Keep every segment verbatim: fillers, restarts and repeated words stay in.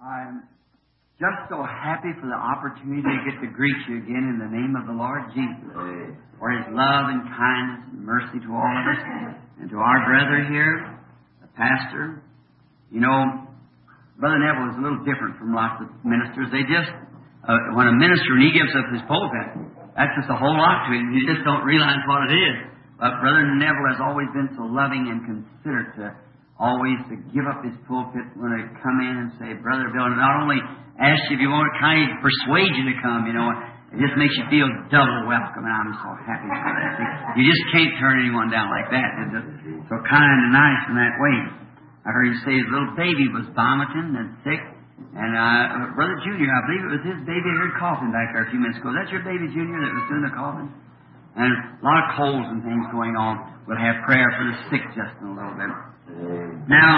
I'm just so happy for the opportunity to get to greet you again in the name of the Lord Jesus, for His love and kindness and mercy to all of us, and to our brother here, the pastor. You know, Brother Neville is a little different from lots of ministers. They just, uh, when a minister, when he gives up his pulpit, that's just a whole lot to him. You just don't realize what it is. But Brother Neville has always been so loving and considerate to always to give up his pulpit when they come in and say, Brother Bill, and not only ask you if you want to, kind of persuade you to come, you know, it just makes you feel double welcome, and I'm so happy for that. You just can't turn anyone down like that. It's just so kind and nice in that way. I heard him say his little baby was vomiting and sick, and uh, Brother Junior, I believe it was his baby, I heard coughing back there a few minutes ago. That's your baby, Junior, that was doing the coughing? And a lot of colds and things going on. We'll have prayer for the sick just in a little bit. Now,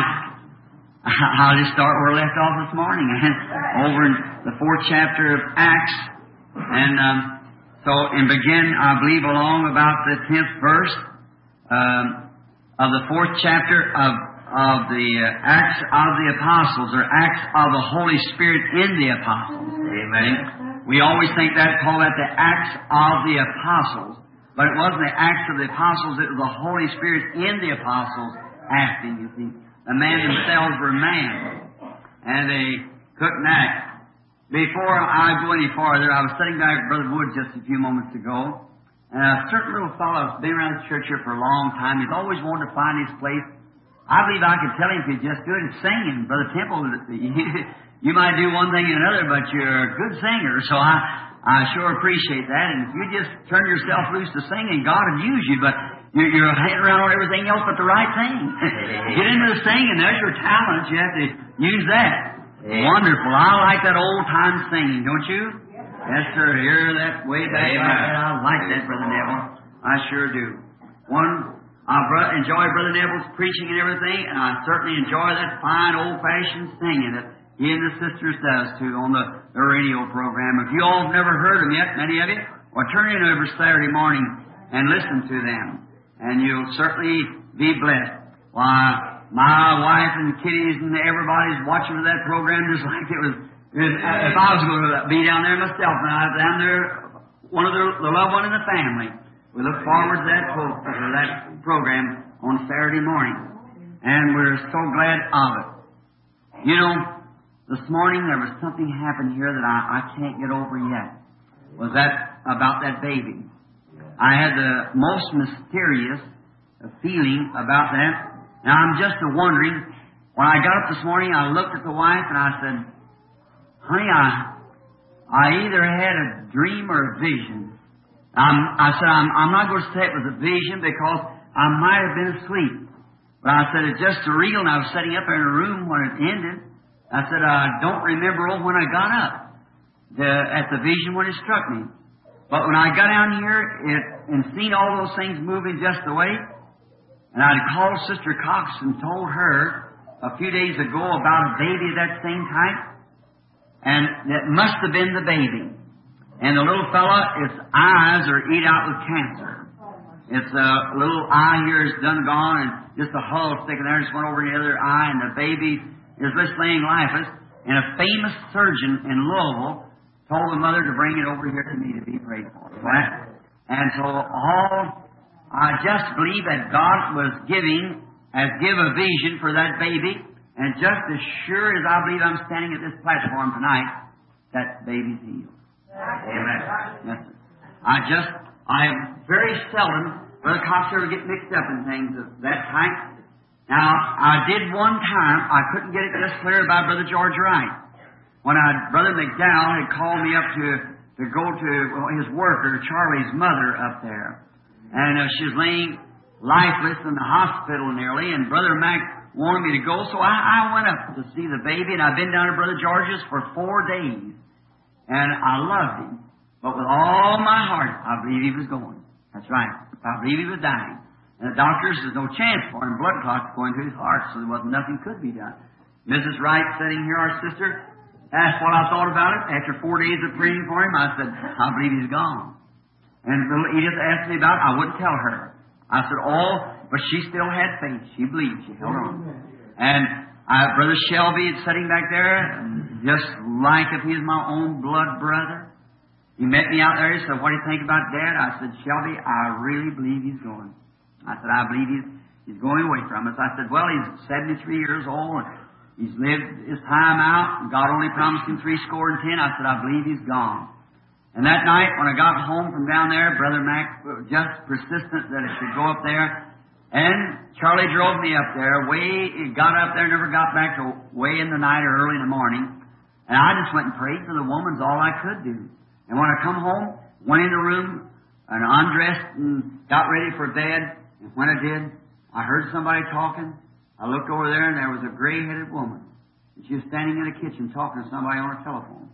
I'll just start where we left off this morning, over in the fourth chapter of Acts, and um, so and begin, I believe, along about the tenth verse um, of the fourth chapter of of the uh, Acts of the Apostles, or Acts of the Holy Spirit in the Apostles. Amen. We always think that, call that the Acts of the Apostles, but it wasn't the Acts of the Apostles; it was the Holy Spirit in the Apostles acting. You see. The men themselves were man, and they couldn't act. Before I go any farther, I was sitting back with Brother Wood just a few moments ago, and a certain little fellow who's been around the church here for a long time. He's always wanted to find his place. I believe I could tell him if he's just good at singing. Brother Temple, you might do one thing and another, but you're a good singer, so I, I sure appreciate that. And if you just turn yourself loose to singing, God will use you, but You're, you're heading around on everything else but the right thing. Get into the singing. There's your talent. You have to use that. Yeah. Wonderful. I like that old-time singing, don't you? Yes, sir. Hear that way back. Like that. I like that, Brother Neville. I sure do. One, I bro- enjoy Brother Neville's preaching and everything, and I certainly enjoy that fine old-fashioned singing that he and the sisters does, too, on the, the radio program. If you all have never heard them yet, many of you, well, turn in every Saturday morning and listen to them. And you'll certainly be blessed. Why, my wife and the kiddies and everybody's watching for that program just like it was, if I was going to be down there myself, and I was down there, one of the, the loved one in the family. We look forward to that, pro- to that program on Saturday morning. And we're so glad of it. You know, this morning there was something happened here that I, I can't get over yet. Was that about that baby? I had the most mysterious feeling about that. Now, I'm just wondering, when I got up this morning, I looked at the wife and I said, honey, I I either had a dream or a vision. Um, I said, I'm, I'm not going to say it was a vision because I might have been asleep. But I said, it's just surreal, and I was sitting up in a room when it ended. I said, I don't remember when I got up the, at the vision when it struck me. But when I got down here it, and seen all those things moving just the way, and I'd called Sister Cox and told her a few days ago about a baby of that same type, and that must have been the baby. And the little fella, its eyes are eat out with cancer. Its uh, little eye here is done gone, and just a hull sticking there just went over the other eye, and the baby is just laying lifeless. And a famous surgeon in Louisville told the mother to bring it over here to me to be prayed for. Right? And so all, I just believe that God was giving, as give a vision for that baby, and just as sure as I believe I'm standing at this platform tonight, that baby's healed. Amen. Yes, sir. I just, I am very seldom, Brother Cox ever get mixed up in things of that type. Now, I did one time, I couldn't get it just clear about Brother George Wright. When I, Brother McDowell had called me up to, to go to his worker, Charlie's mother, up there. And uh, she was laying lifeless in the hospital nearly, and Brother Mac wanted me to go, so I, I went up to see the baby, and I've been down to Brother George's for four days. And I loved him. But with all my heart, I believe he was going. That's right. I believe he was dying. And the doctors, there's no chance for him. Blood clots going to his heart, so there wasn't nothing could be done. Missus Wright, sitting here, our sister, asked what I thought about it. After four days of praying for him, I said, I believe he's gone. And he just asked me about it. I wouldn't tell her. I said, oh, but she still had faith. She believed. She held on. And uh, Brother Shelby is sitting back there, and just like if he was my own blood brother. He met me out there. He said, "What do you think about Dad?" I said, "Shelby, I really believe he's going." I said, "I believe he's he's going away from us." I said, "Well, he's seventy-three years old, and he's lived his time out, and God only promised him three score and ten." I said, "I believe he's gone." And that night, when I got home from down there, Brother Mac was just persistent that I should go up there. And Charlie drove me up there. Way, he got up there, never got back till way in the night or early in the morning. And I just went and prayed for the woman's all I could do. And when I come home, went in the room and undressed and got ready for bed. And when I did, I heard somebody talking. I looked over there, and there was a gray-headed woman. And she was standing in the kitchen talking to somebody on her telephone.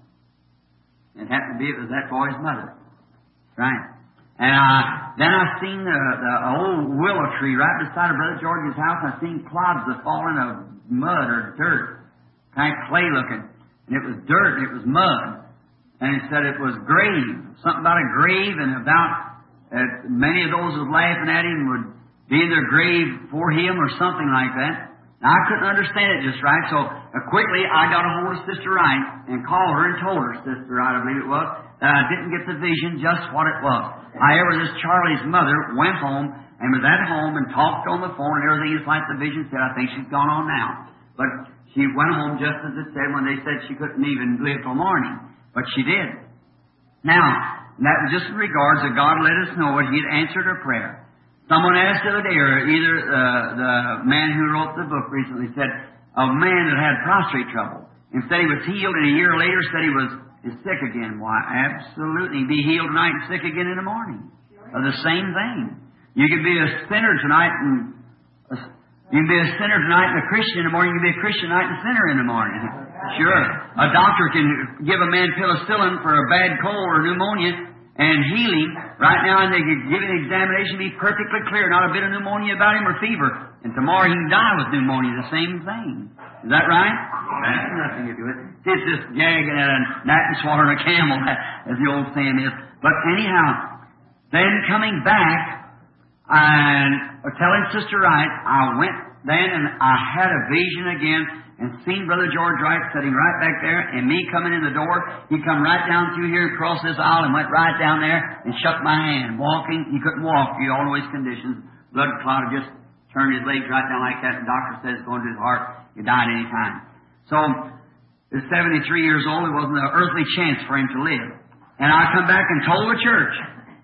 It happened to be, it was that boy's mother. Right. And uh, then I seen the, the old willow tree right beside of Brother George's house. I seen clods of falling of mud or dirt, kind of clay looking. And it was dirt, and it was mud. And it said it was grave, something about a grave, and about uh, many of those who was laughing at him would be in their grave for him or something like that. Now, I couldn't understand it just right, so uh, quickly I got a hold of Sister Wright and called her and told her, Sister Wright, I believe it was, that I didn't get the vision, just what it was. However, this Charlie's mother went home and was at home and talked on the phone and everything is like the vision said. I think she's gone on now. But she went home just as it said when they said she couldn't even live till morning. But she did. Now, that was just in regards that God let us know that He had answered her prayer. Someone asked the other day, or either uh, the man who wrote the book recently said, a man that had prostate trouble, and said he was healed, and a year later said he was is sick again. Why, absolutely. Be healed tonight and sick again in the morning. Or the same thing. You can be a sinner tonight and a, you can be a sinner tonight and a Christian in the morning. You can be a Christian tonight and a sinner in the morning. Sure. A doctor can give a man penicillin for a bad cold or pneumonia and heal him right now, and they can give an examination, be perfectly clear, not a bit of pneumonia about him or fever. And tomorrow he can die with pneumonia, the same thing. Is that right? That's nothing to do with it. It's just gagging at a gnat and swallowing a camel, as the old saying is. But anyhow, then coming back and telling Sister Wright, I went then and I had a vision again and seen Brother George Wright sitting right back there, and me coming in the door. He come right down through here, across this aisle, and went right down there and shook my hand. Walking, he couldn't walk. You all know his conditions. Blood clot had just turned his legs right down like that. The doctor says it's going to his heart. He died any time. So, at seventy-three years old, there wasn't an earthly chance for him to live. And I come back and told the church.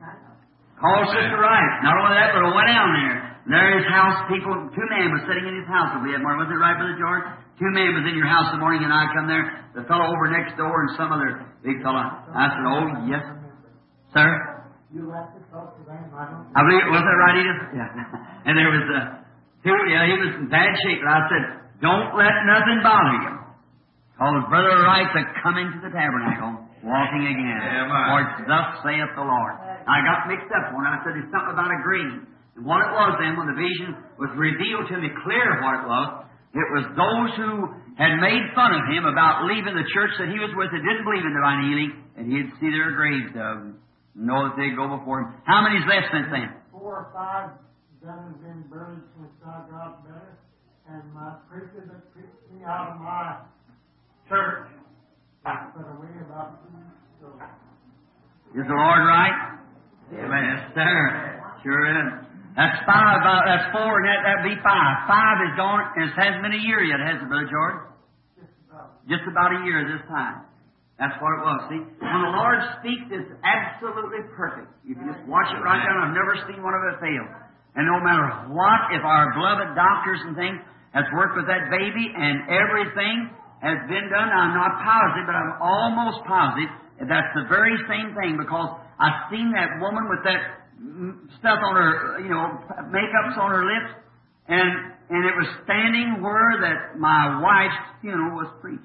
Called Sister Wright. Not only that, but I went down there. And there his house, people, two men was sitting in his house over that morning. Wasn't it right, Brother George? Two men was in your house the morning, and I come there. The fellow over next door and some other big fellow. I said, oh, yes, sir. You left to talk to them, I don't I believe, was that right, Edith? Yeah. And there was uh, two, yeah, he was in bad shape. But I said, don't let nothing bother you. Called Brother Wright to come into the tabernacle, walking again. Yeah, For thus saith the Lord. I got mixed up when I said it's something about a grave. And what it was then, when the vision was revealed to me clear what it was, it was those who had made fun of him about leaving the church that he was with that didn't believe in divine healing, and he'd see their graves dug, know that they'd go before him. How many's left since then? Four or five done have been buried since I got better, and my preacher that preached me out of my church was put away about two weeks ago. Is the Lord right? Amen. Yes, sir. Sure is. That's five, uh, that's four, and that, that'd be five. Five is gone, and it hasn't been a year yet, has it, Brother George? Just about. Just about a year this time. That's what it was. See, when the Lord speaks, it's absolutely perfect. You can just watch it right down. I've never seen one of it fail. And no matter what, if our beloved doctors and things has worked with that baby and everything has been done, I'm not positive, but I'm almost positive that that's the very same thing, because I've seen that woman with that stuff on her, you know, makeups on her lips, and and it was standing where that my wife's funeral was preached.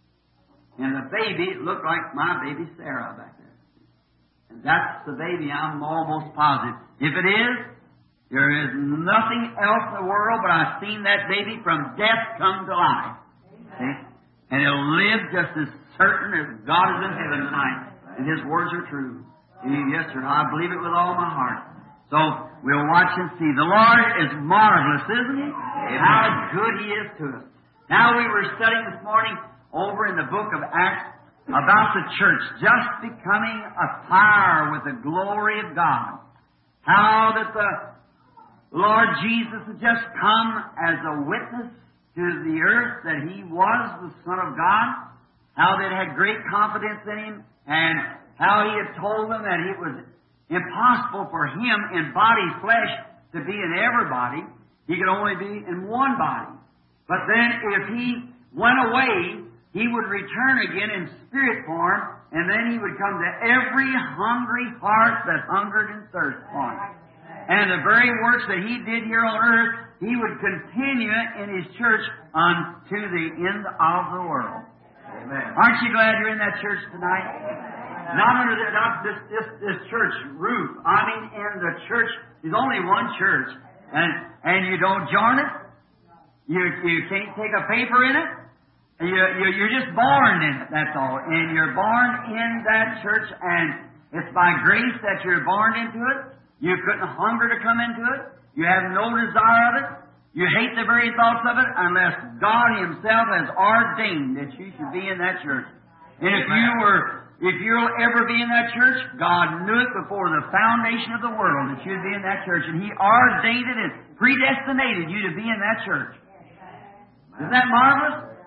And the baby looked like my baby Sarah back there. And that's the baby, I'm almost positive. If it is, there is nothing else in the world, but I've seen that baby from death come to life. See? And it'll live just as certain as God is in heaven tonight. And His words are true. Yes, sir. I believe it with all my heart. So we'll watch and see. The Lord is marvelous, isn't He? How good He is to us. Now we were studying this morning over in in the book of Acts about the church just becoming afire with the glory of God. How that the Lord Jesus had just come as a witness to the earth that He was the Son of God. How they had great confidence in Him, and how He had told them that it was impossible for Him in body flesh to be in everybody. He could only be in one body. But then if He went away, He would return again in spirit form, and then He would come to every hungry heart that hungered and thirsted for Him. And the very works that He did here on earth, He would continue in His church unto the end of the world. Amen. Aren't you glad you're in that church tonight? Amen. Not under the, not this, this this church roof. I mean, in the church, there's only one church, and and you don't join it. You you can't take a paper in it. You, you you're just born in it. That's all. And you're born in that church, and it's by grace that you're born into it. You couldn't hunger to come into it. You have no desire of it. You hate the very thoughts of it unless God Himself has ordained that you should be in that church. And if you were, if you'll ever be in that church, God knew it before the foundation of the world that you'd be in that church. And He ordained it and predestinated you to be in that church. Isn't that marvelous?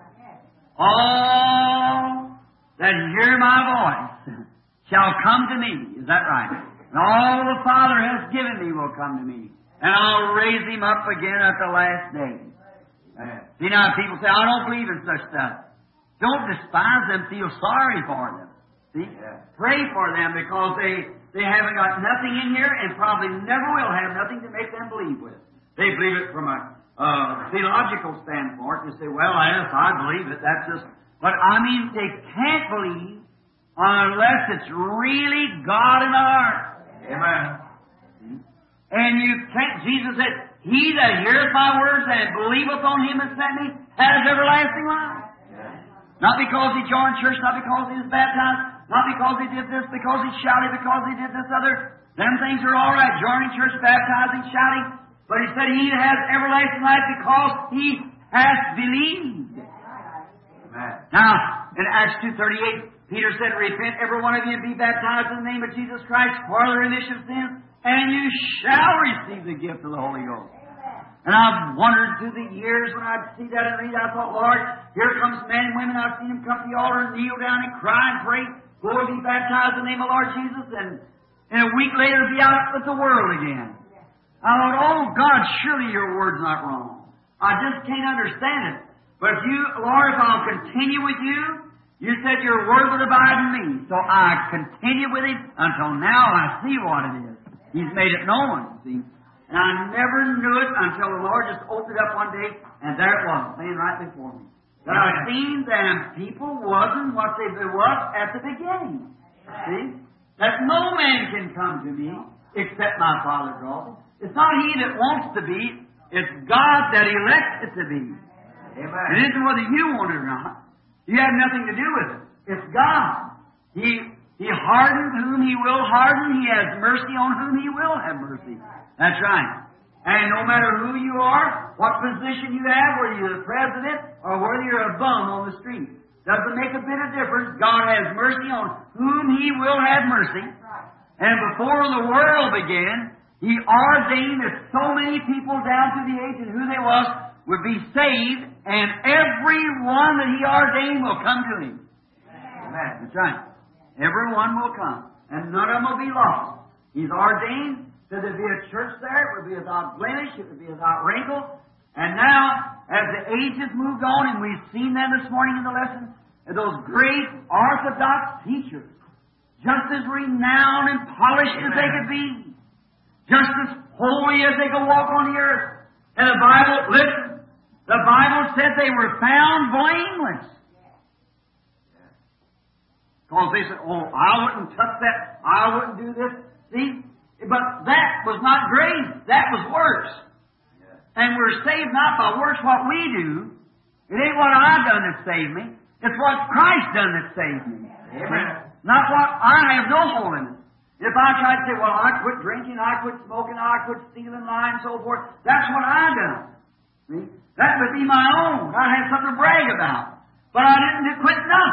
All that hear my voice shall come to me. Is that right? And all the Father has given me will come to me. And I'll raise Him up again at the last day. See, now people say, I don't believe in such stuff. Don't despise them. Feel sorry for them. See? Yeah. Pray for them because they, they haven't got nothing in here and probably never will have nothing to make them believe with. They believe it from a uh, theological standpoint. They say, well, yes, I believe it. That's just... But, I mean, they can't believe unless it's really God in the heart. Amen. And you can't, Jesus said, He that heareth my words and believeth on Him that sent me has everlasting life. Yeah. Not because he joined church, not because he was baptized, not because he did this, because he shouted, because he did this other. Them things are all right, joining church, baptizing, shouting. But He said He has everlasting life because he has believed. Amen. Now, in Acts two thirty-eight, Peter said, repent every one of you and be baptized in the name of Jesus Christ for the remission of sins, and you shall receive the gift of the Holy Ghost. And I've wondered through the years when I'd see that and read, I thought, Lord, here comes men and women. I've seen them come to the altar and kneel down and cry and pray, Lord, be baptized in the name of Lord Jesus, and, and a week later be out with the world again. I thought, oh God, surely your word's not wrong. I just can't understand it. But if you, Lord, if I'll continue with you, you said your word would abide in me. So I continue with Him until now I see what it is. He's made it known, see. And I never knew it until the Lord just opened it up one day, and there it was, laying right before me. That I've seen them people wasn't what they was at the beginning. See? That no man can come to me except my Father draws. It's not he that wants to be, it's God that elects it to be. Amen. It isn't whether you want it or not. You have nothing to do with it. It's God. He He hardened whom He will harden. He has mercy on whom He will have mercy. That's right. And no matter who you are, what position you have, whether you're the president or whether you're a bum on the street, doesn't make a bit of difference. God has mercy on whom He will have mercy. And before the world began, He ordained that so many people down to the age of who they was would be saved, and every one that He ordained will come to Him. Amen. That's right. Everyone will come, and none of them will be lost. He's ordained that there be a church there. It would be without blemish. It would be without wrinkle. And now, as the ages moved on, and we've seen them this morning in the lesson, those great Orthodox teachers, just as renowned and polished Amen. As they could be, just as holy as they could walk on the earth. And the Bible, listen, the Bible said they were found blameless. Because they said, oh, I wouldn't touch that, I wouldn't do this. See? But that was not grace, that was works. And we're saved not by works what we do. It ain't what I've done that saved me. It's what Christ done that saved me. Amen. Not what I have no holiness. If I try to say, well, I quit drinking, I quit smoking, I quit stealing, lying, and so forth, that's what I've done. See? That would be my own. I had something to brag about. But I didn't quit nothing.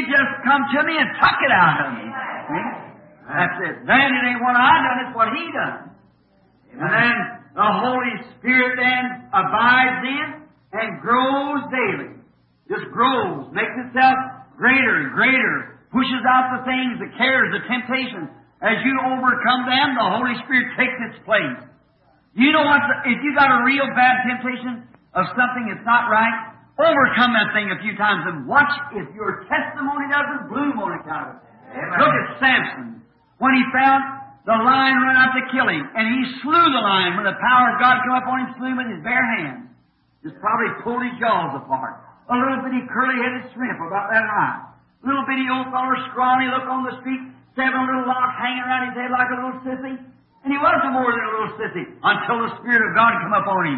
just come to me and took it out of me. See? That's it. Then it ain't what I done, it's what He done. And then the Holy Spirit then abides in and grows daily. Just grows, makes itself greater and greater, pushes out the things, the cares, the temptations. As you overcome them, the Holy Spirit takes its place. You know what? If you got a real bad temptation of something that's not right, overcome that thing a few times and watch if your testimony doesn't bloom on account of it. Amen. Look at Samson. When he found the lion run out to kill him, and he slew the lion when the power of God came up on him, slew him with his bare hands. Just probably pulled his jaws apart. A little bitty curly-headed shrimp about that high. Little bitty old feller, scrawny, look on the street, seven little locks hanging around his head like a little sissy. And he wasn't more than a little sissy until the Spirit of God come up on him.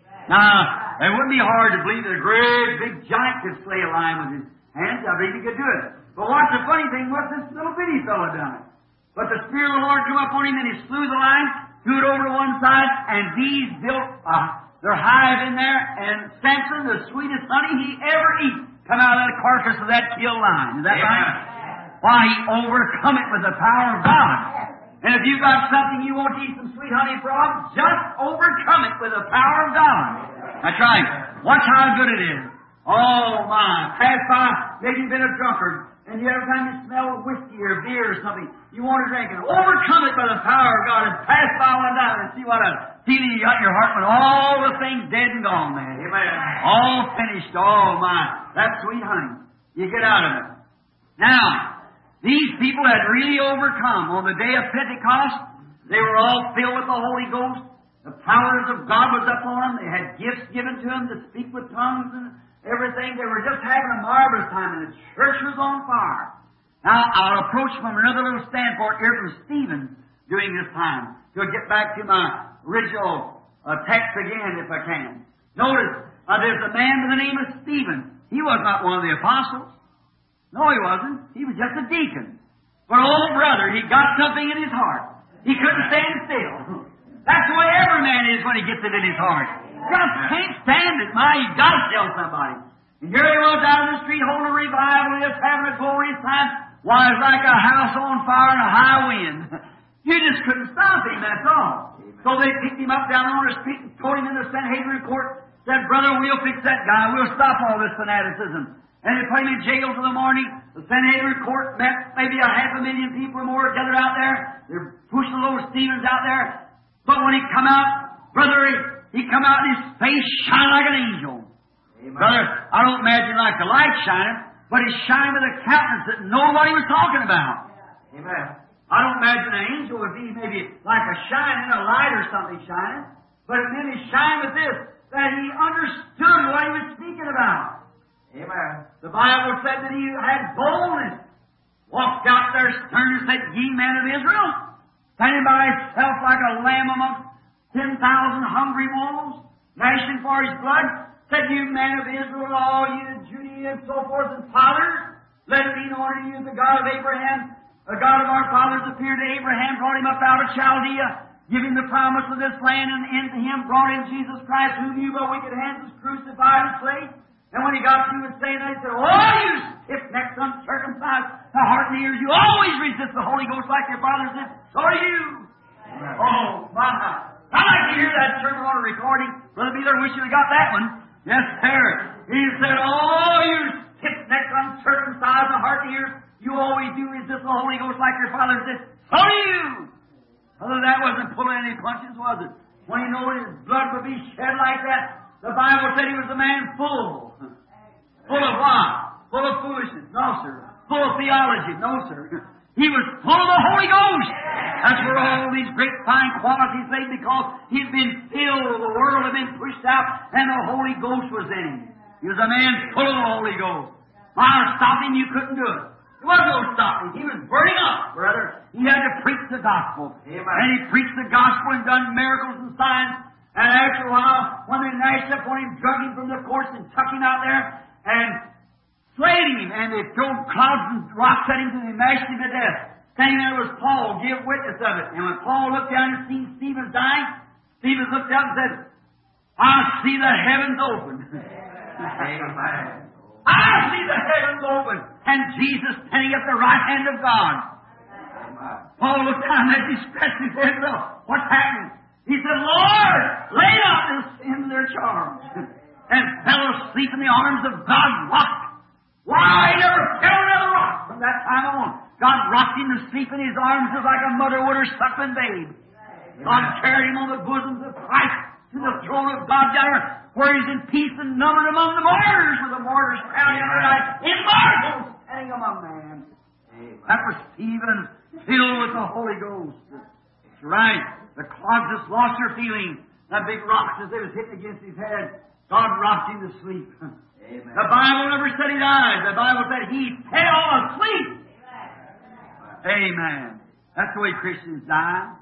Now, it wouldn't be hard to believe that a great big giant could slay a lion with his hands. I believe he could do it. But what's the funny thing was this little bitty fellow done it. But the Spirit of the Lord come up on him and he slew the lion, threw it over to one side, and bees built uh, their hive in there, and Samson, the sweetest honey he ever eat, come out of the carcass of that killed lion. Is that right? Why, he overcome it with the power of God. And if you've got something you want to eat some sweet honey from, just overcome it with the power of God. That's right. Watch how good it is. Oh, my. Pass by, maybe you've been a drunkard, and the other time you smell whiskey or beer or something, you want to drink it. Overcome it by the power of God and pass by one down and see what a feeling you got in your heart when all the things dead and gone there. Amen. All finished. Oh, my. That sweet honey. You get out of it. Now, these people had really overcome. On the day of Pentecost, they were all filled with the Holy Ghost. The powers of God was upon them. They had gifts given to them to speak with tongues and everything. They were just having a marvelous time, and the church was on fire. Now, I'll approach from another little standpoint here from Stephen during this time. To get back to my original uh, text again, if I can. Notice, uh, there's a man by the name of Stephen. He was not one of the apostles. No, he wasn't. He was just a deacon. But old brother, he got something in his heart. He couldn't stand still. That's the way every man is when he gets it in his heart. Just can't stand it. My, you got to tell somebody. And here he was out in the street holding a revival, just having a glorious time. Why, it's like a house on fire and a high wind. You just couldn't stop him, that's all. So they picked him up down on the street and towed him into the Sanhedrin court. Said, brother, we'll fix that guy. We'll stop all this fanaticism. And they put him in jail till the morning. The Sanhedrin court met maybe a half a million people or more gathered out there. They're pushing the little Stevens out there. But when he come out, brother, he, he come out and his face shine like an angel. Amen. Brother, I don't imagine like the light shining, but he shined with a countenance that nobody was talking about. Amen. I don't imagine an angel would be maybe like a shining, a light or something shining, but it made him shine with this, that he understood what he was speaking about. Amen. The Bible said that he had boldness. Walked out there stern and said, ye men of Israel, standing by himself like a lamb amongst ten thousand hungry wolves, gnashing for his blood, said, you men of Israel, all you Judeans and so forth and fathers, let it be known to you the God of Abraham, the God of our fathers appeared to Abraham, brought him up out of Chaldea, giving the promise of this land, and into him brought in Jesus Christ, whom you by wicked hands was crucified and slain. And when he got through with saying that, he said, oh, you stiff-necked, uncircumcised, the heart and ears, you always resist the Holy Ghost like your fathers did. So do you. Amen. Oh, my. I like to hear that sermon on a recording. Brother Beeler, wish you'd have got that one. Yes, sir. He said, oh, you stiff-necked, uncircumcised, the heart and ears, you always do resist the Holy Ghost like your fathers did. So do you. Other than that wasn't pulling any punches, was it? When he knew his blood would be shed like that, the Bible said he was a man full. Full of what? Full of foolishness. No, sir. Full of theology. No, sir. He was full of the Holy Ghost. That's where all these great fine qualities lay, because he'd been filled, the world had been pushed out, and the Holy Ghost was in him. He was a man full of the Holy Ghost. Why, stop him, you couldn't do it. There was no stopping. He was burning up, brother. He had to preach the gospel. Amen. And he preached the gospel and done miracles and signs. And after a while, when they gnashed up on him, drug him from the course and took him out there and slayed him. And they threw clouds and rocks at him and they mashed him to death. Standing there was Paul, give witness of it. And when Paul looked down and seen Stephen dying, Stephen looked up and said, I see the heavens open. I see the heavens open. and Jesus standing at the right hand of God. Paul looked down as he scratched his head. Well, what's happening? He said, Lord, lay out this sin to their charge. And fell asleep in the arms of God, rocked. Why, he never fell another rock from that time on. God rocked him to sleep in His arms just like a mother would her suckling babe. God carried him on the bosoms of Christ to the throne of God down there, where He's in peace and numbered among the martyrs, with the martyrs crowning him tonight. Immortal, standing among man. That was Stephen, filled with the Holy Ghost. That's right. The clods just lost their feeling. That big rocks as they was hitting against his head, God rocked him to sleep. Amen. The Bible never said he died. The Bible said he fell asleep. Amen. Amen. That's the way Christians die.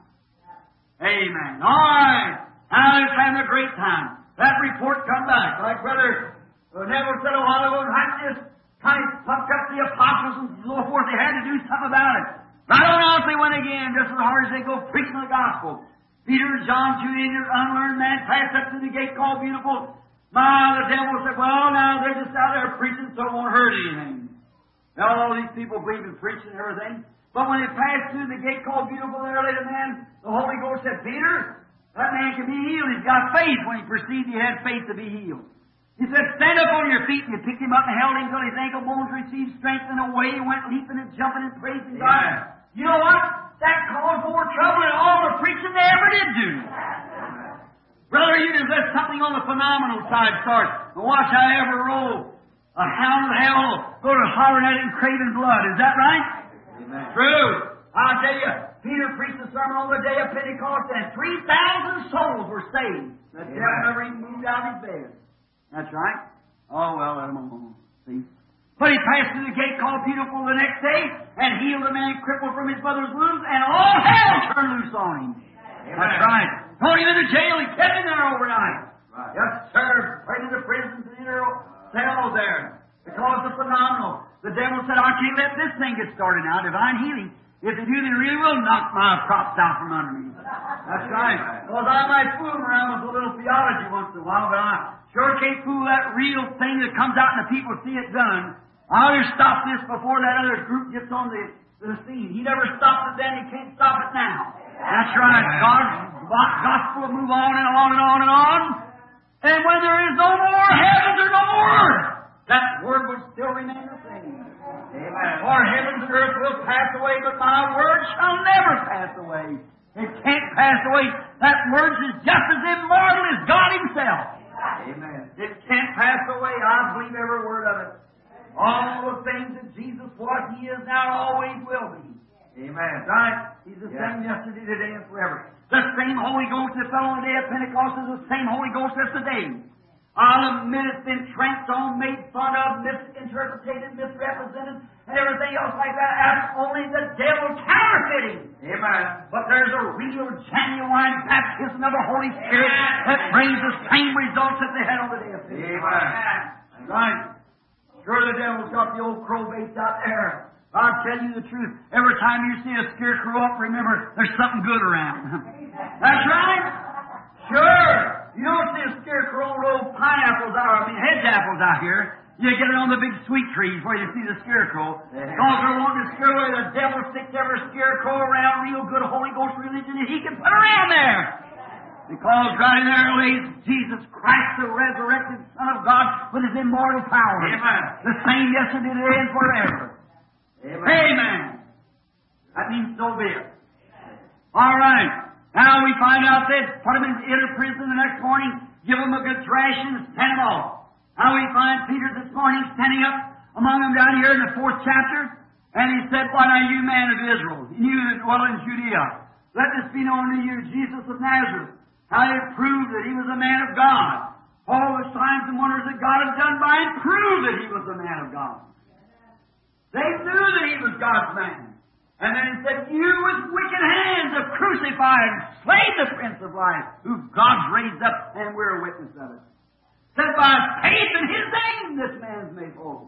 Amen. All right. Now they're having a great time. That report come back. Like Brother Neville said a while ago, right, just kind of pumped up the apostles and so forth. They had to do something about it. Right on out they went again, just as hard as they go preaching the gospel. Peter and John, two ignorant, unlearned men, passed up to the gate called Beautiful. My, the devil said, well, now they're just out there preaching, so it won't hurt anything. Now, all these people believe in preaching and everything. But when they passed through the gate called Beautiful, there laid a man. The Holy Ghost said, Peter, that man can be healed. He's got faith. When he perceived he had faith to be healed. He said, stand up on your feet. And you picked him up and held him until his ankle bones received strength, and away he went leaping and jumping and praising God. Yeah. You know what? That caused more trouble than all the preaching they ever did do. Brother, you just let something on the phenomenal side start. And watch how I ever roll. A hound of hell go to hollering at him craving blood. Is that right? Amen. True. I'll tell you, Peter preached a sermon on the day of Pentecost, and three thousand souls were saved. The devil never even moved out of his bed. That's right. Oh, well, let him alone. See? But he passed through the gate called Beautiful the next day and healed a man crippled from his mother's womb, and all hell turned loose on him. Amen. That's right. Thrown him in the jail. He kept him there overnight. Right. Yes, sir. Right in the prison to the inner cell there. Because the phenomenal. The devil said, I can't let this thing get started now. Divine healing. If they do, they really will knock my props out from under me. That's right. Because I might fool around with a little theology once in a while, but I sure can't fool that real thing that comes out and the people see it done. I'll just stop this before that other group gets on the, the scene. He never stopped it then, he can't stop it now. That's right. God's gospel will move on and on and on and on. And when there is no more heavens or no more earth, that word will still remain the same. Amen. For heavens and earth will pass away, but my word shall never pass away. It can't pass away. That word is just as immortal as God Himself. Amen. It can't pass away. I believe every word of it. All the things that Jesus was, He is now, always will be. Amen. Right? He's the yeah. same yesterday, today, and forever. The same Holy Ghost that fell on the day of Pentecost is the same Holy Ghost as today. I'll admit it's been tramped on, made fun of, misinterpreted, misrepresented, and everything else like that. That's only the devil counterfeiting. Amen. But there's a real, genuine baptism of the Holy Spirit Amen. That brings the same results that they had on the day of Pentecost. Amen. Right. Sure, the devil's got the old crow baits out there. I'll tell you the truth. Every time you see a scarecrow up, remember, there's something good around. That's right. Sure. You don't see a scarecrow roll pineapples out, I mean, hedge apples out here. You get it on the big sweet trees where you see the scarecrow. Because they're wanting to scare away. The devil sticks every scarecrow around real good Holy Ghost religion that he can put around there. Because right in there lays Jesus Christ, the resurrected Son of God, with His immortal power. Amen. The same yesterday, today, and forever. Amen. Amen. That means so be it. All right. Now we find out that put him in inner prison the next morning, give him a good thrashing, and send him off. Now we find Peter this morning standing up among them down here in the fourth chapter, and he said, why now you man of Israel, you that dwell in Judea, let this be known to you, Jesus of Nazareth, how He proved that He was a man of God. All the signs and wonders that God had done by Him proved that He was a man of God. They knew that He was God's man. And then He said, you with wicked hands have crucified and slain the Prince of Life, who God's raised up, and we're a witness of it. Said, by faith in His name, this man's made whole.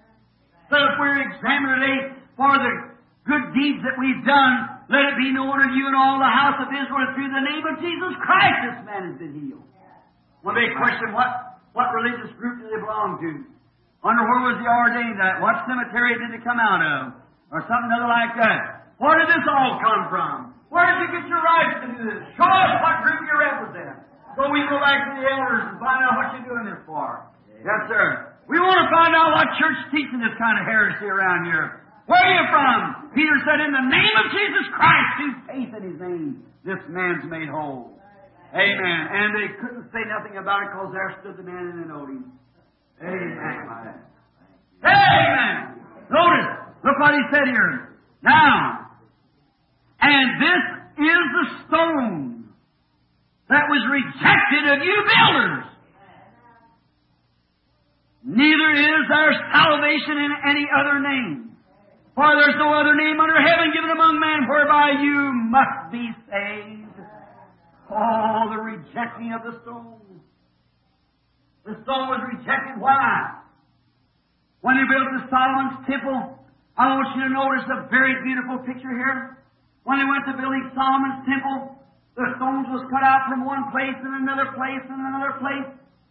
So if we're examined today for the good deeds that we've done, let it be known of you and all the house of Israel, through the name of Jesus Christ, this man has been healed. When they question what, what religious group do they belong to? Wonder where was he ordained at? What cemetery did it come out of? Or something other like that. Where did this all come from? Where did you get your rights to do this? Show us what group you represent. So we go back to the elders and find out what you're doing this for. Yes, sir. We want to find out what church teaching this kind of heresy around here. Where are you from? Peter said, in the name of Jesus Christ, through faith in His name, this man's made whole. Amen. And they couldn't say nothing about it because there stood the man and they knowed him. Amen. Amen. Notice, look what he said here. Now, and this is the stone that was rejected of you builders. Neither is there salvation in any other name. For there's no other name under heaven given among men whereby you must be saved. Oh, the rejecting of the stone. The stone was rejected. Why? When they built the Solomon's temple, I want you to notice a very beautiful picture here. When they went to building Solomon's temple, the stones was cut out from one place and another place and another place.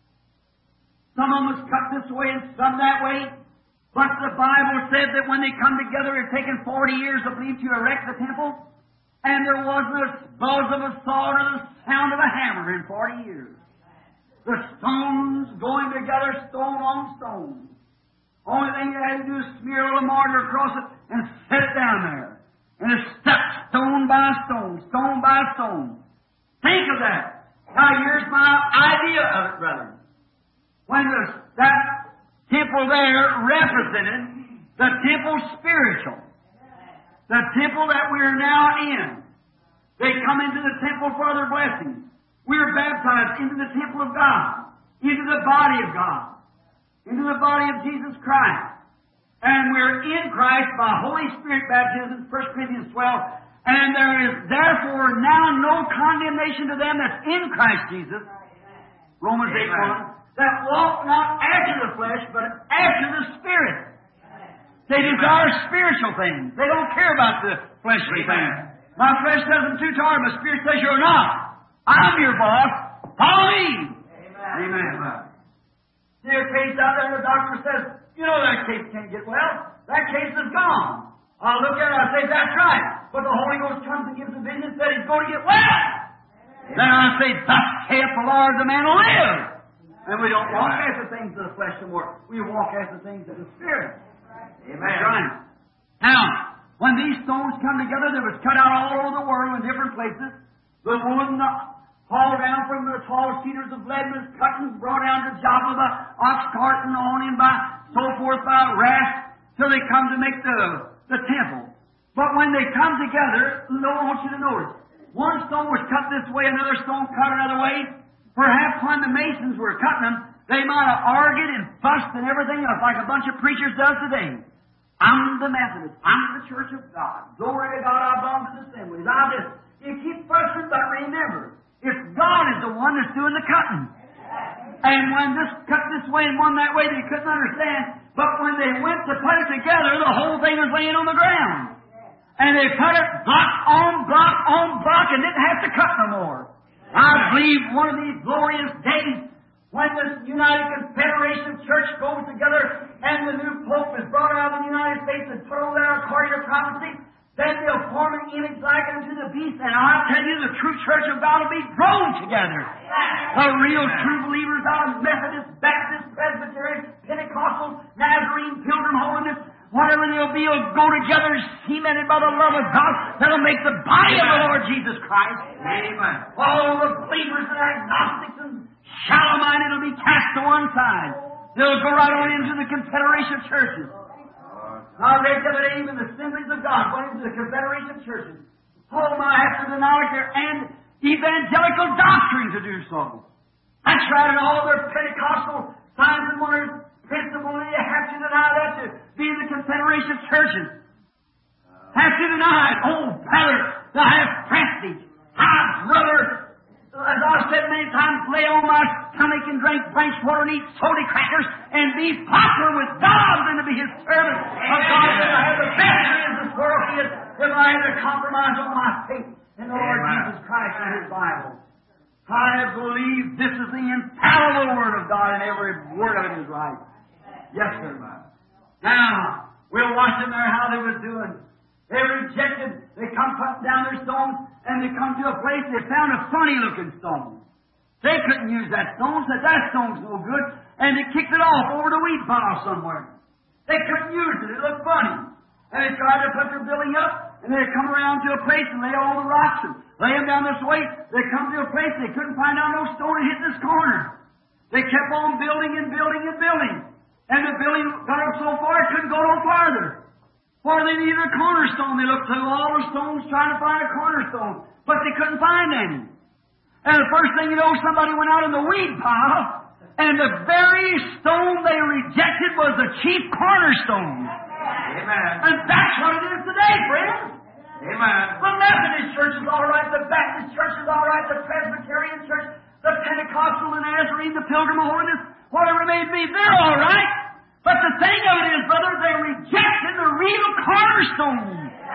Some of them was cut this way and some that way. But the Bible said that when they come together, it had taken forty years, I believe, to erect the temple. And there wasn't a buzz of a saw or the sound of a hammer in forty years. The stones going together, stone on stone. Only thing you had to do is smear a little mortar across it and set it down there. And it's stepped stone by stone, stone by stone. Think of that. Now here's my idea of it, brother. When the, that temple there represented the temple spiritual, the temple that we're now in. They come into the temple for their blessings. We're baptized into the temple of God, into the body of God, into the body of Jesus Christ. And we're in Christ by Holy Spirit baptism, First Corinthians twelve. And there is therefore now no condemnation to them that's in Christ Jesus, Romans eight one, that walk not after the flesh, but after the Spirit. They desire spiritual things. They don't care about the fleshly things. My flesh doesn't too hard, but Spirit says you're not. I'm your boss. Follow me. Amen. Amen. There's a case out there, the doctor says, you know that case can't get well. That case is gone. I'll look at it and I say, that's right. But the Holy Ghost comes and gives a vision and says he's going to get well. Amen. Then I say, thus saith the Lord, the man will live. And we don't walk Amen. After things of the flesh anymore. We walk after things of the Spirit. Amen. Right. Now, when these stones come together, they was cut out all over the world in different places. The wood hauled down from the tall cedars of Lebanon, cut and brought down to Joppa by ox cart and on in by so forth by raft till they come to make the, the temple. But when they come together, Lord, I want you to notice, one stone was cut this way, another stone cut another way. Perhaps when the masons were cutting them, they might have argued and fussed and everything else like a bunch of preachers does today. I'm the Methodist. I'm the Church of God. Glory to God, I belong to the assemblies. I this. You keep fussing, but remember, it's God is the one that's doing the cutting. And when this cut this way and one that way, they couldn't understand. But when they went to put it together, the whole thing was laying on the ground. And they put it block on block on block and didn't have to cut no more. I believe one of these glorious days when the United Confederation Church goes together and the new Pope is brought out of the United States and put over there according to prophecy, then they'll form an image like unto the beast, and I'll tell you, the true church of God will be grown together. The real true believers out of Methodist, Baptist, Presbyterian, Pentecostal, Nazarene, Pilgrim Holiness, whatever they'll be, will go together, cemented by the love of God, that'll make the body of the Lord Jesus Christ. Amen. All the believers that are agnostics and shallow-minded will be cast to one side. They'll go right on into the Confederation churches. I read the other day, even the assemblies of God went into the Confederation churches. Oh my, have to deny their and evangelical doctrine to do so. That's right, and all their Pentecostal signs and wonders, principle, you have to deny that to be in the Confederation churches. Have to deny it. Oh, brother, to have prestige. Ah, brother, as I've said many times, lay on my stomach and drink branch water and eat soda crackers and be popular with God than to be His servant of God than to have the best in this world is if I had to compromise on my faith in the Lord Jesus Christ and His Bible. I believe this is the infallible Word of God and every word of it is right. Yes, sir. Now, we'll watch them there how they was doing. They rejected, they come putting down their stones, and they come to a place, they found a funny-looking stone. They couldn't use that stone, said that stone's no good, and they kicked it off over the wheat pile somewhere. They couldn't use it, it looked funny. And they tried to put their building up, and they'd come around to a place and lay all the rocks and lay them down this way. They come to a place, they couldn't find out no stone and hit this corner. They kept on building and building and building. And the building got up so far it couldn't go no farther. For they needed a cornerstone. They looked through all the stones trying to find a cornerstone, but they couldn't find any. And the first thing you know, somebody went out in the weed pile, and the very stone they rejected was the chief cornerstone. Amen. And that's what it is today, friends. Amen. The Methodist Church is all right, the Baptist Church is all right, the Presbyterian Church, the Pentecostal, the Nazarene, the Pilgrim of Holiness, whatever it may be, they're all right. But the thing of it is, brother, they rejected the real cornerstone.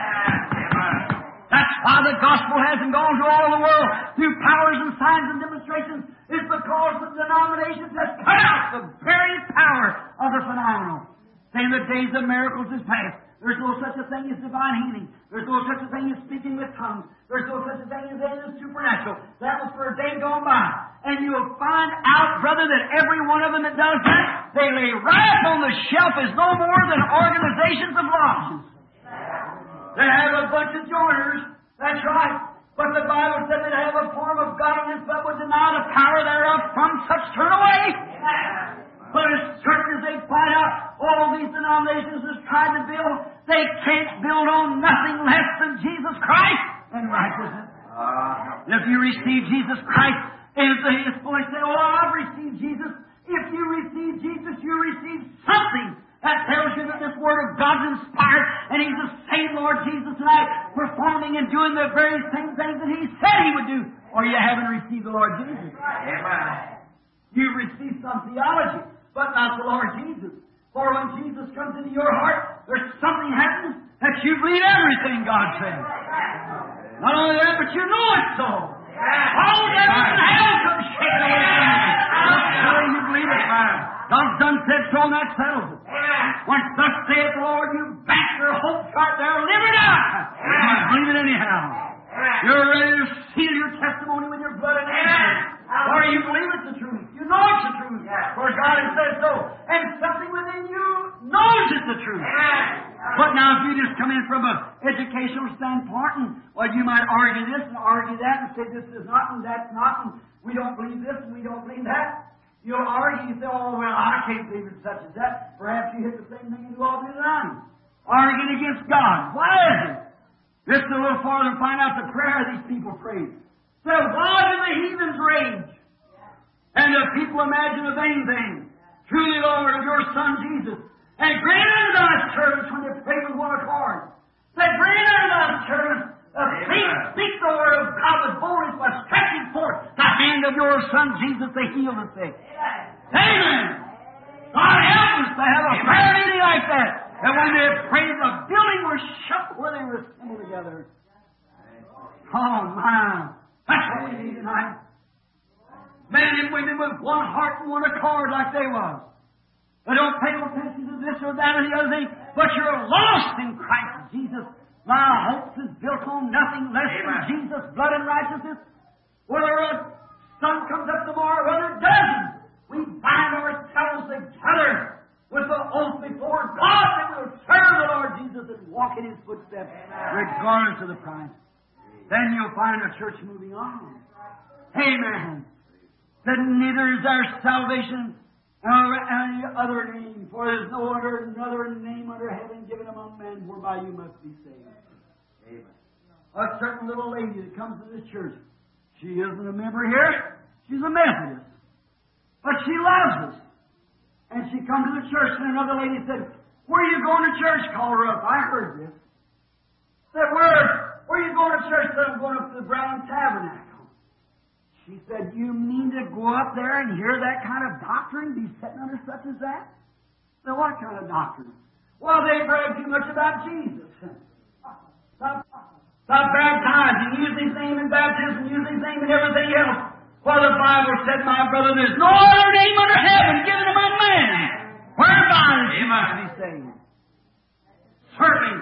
Amen. That's why the gospel hasn't gone to all the world through powers and signs and demonstrations. It's because the denominations have cut out the very power of the phenomenal. Saying the days of miracles is past. There's no such a thing as divine healing. There's no such a thing as speaking with tongues. There's no such a thing as anything supernatural. That was for a day gone by. And you'll find out, brother, that every one of them that does that, they lay right up on the shelf as no more than organizations of lodges. They have a bunch of joiners. That's right. But the Bible said they have a form of godliness, but would deny the power thereof. From such turn away. But as certain as they find out, all these denominations has tried to build, they can't build on nothing less than Jesus Christ and righteousness. Uh, if you receive Jesus Christ into His voice, say, "Oh, I've received Jesus." If you receive Jesus, you receive something that tells you that this Word of God's inspired, and He's the same Lord Jesus tonight, performing and doing the very same things that He said He would do, or you haven't received the Lord Jesus. Amen. You receive some theology, but not the Lord Jesus. For when Jesus comes into your heart, there's something happens that you believe everything God says. Not only that, but you know it's so. All devils in hell come shaking away from you. Not sure you believe it. God's done said so, and that settles it. Once thus saith the Lord, you back your hopes right there, live it out. You believe it anyhow. You're ready to seal your testimony with your blood and hands. Or you believe it's the truth. You know it's the truth. For God has said so. And something within you knows it's the truth. But now if you just come in from an educational standpoint, and, well, you might argue this and argue that and say this is not and that's not, and we don't believe this and we don't believe that. You'll argue, you say, "Oh, well, I can't believe it's such as that." Perhaps you hit the same thing you do all the time. Arguing against God. Why is it? Just a little farther and find out the prayer these people prayed. So why do the heathens rage? And the people imagine a vain thing. Truly, Lord, of your Son Jesus. And grant unto thy servants when they pray with one accord. Say, grant unto thy servants the faith, speak the word of God with boldness by stretching forth the hand of your Son Jesus to heal the sick. Amen. God help us to have a prayer meeting like that. And when they prayed, the building was shut where they were assembled together. Oh, my. That's what we need tonight. Men and women with one heart and one accord like they was. They don't pay no attention to this or that or the other thing, but you're lost in Christ Jesus. My hopes is built on nothing less than Jesus' blood and righteousness. Whether a sun comes up tomorrow, whether it doesn't, we bind ourselves together with the oath before God that we'll serve the Lord Jesus and walk in His footsteps, regardless of the price. Then you'll find a church moving on. Amen. That neither is there salvation nor any other name, for there is no other another name under heaven given among men whereby you must be saved. Amen. A certain little lady that comes to this church, she isn't a member here. She's a Methodist. But she loves us. And she comes to the church, and another lady said, "Where are you going to church?" Call her up. I heard this. Said, where, where are you going to church? Said, "I'm going up to the Brown Tabernacle." She said, "You mean to go up there and hear that kind of doctrine, be sitting under such as that?" Now, what kind of doctrine? Well, they brag too much about Jesus. Stop, stop baptizing, use His name in baptism, use His name in everything else. For the Bible said, my brother, there's no other name under heaven given among men Whereby is she Amen. to be saved? Certainly.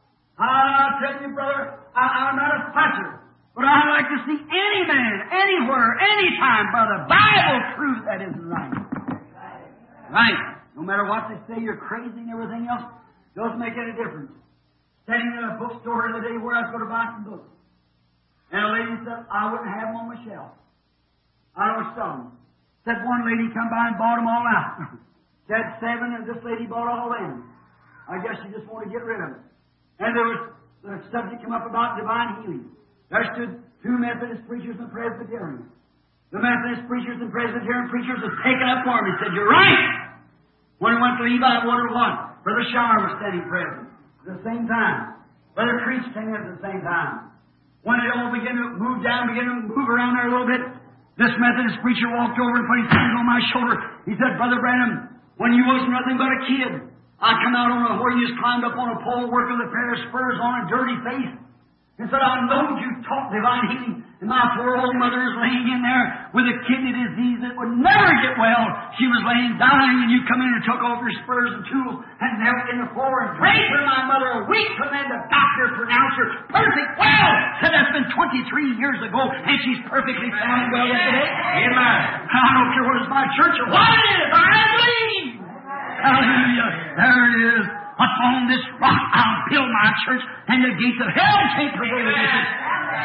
I tell you, brother, I, I'm not a fusser, but I like to see any man, anywhere, anytime, by the Bible prove that isn't right. Right. No matter what they say, you're crazy and everything else, doesn't make any difference. Standing in a bookstore the other day where I was going to buy some books. And a lady said, I wouldn't have them on my shelf. I don't sell them. Said one lady come by and bought them all out. Said seven, and this lady bought all them. I guess she just wanted to get rid of them. And there was the subject come up about divine healing. There stood two Methodist preachers and Presbyterians. The Methodist preachers and Presbyterian preachers had taken up for him. He said, you're right. When he went to leave, I wondered what. Brother Shower was standing present at the same time. Brother Creech came in at the same time. When they all began to move down, began to move around there a little bit, this Methodist preacher walked over and put his hand on my shoulder. He said, Brother Branham, when you wasn't nothing but a kid, I come out on a where you just climbed up on a pole working with a pair of spurs on a dirty face. And said, I know you taught divine healing. And my poor old mother is laying in there with a kidney disease that would never get well. She was laying dying, and you come in and took off your spurs and tools and knelt in the floor and prayed for my mother a week, and then the doctor pronounced her perfect well. Said that's been twenty-three years ago, and she's perfectly sound and well today. Amen. I don't care what it's my church or what it is. I believe. Hallelujah. There it is. Upon this rock I'll build my church, and the gates of hell can't prevail against it.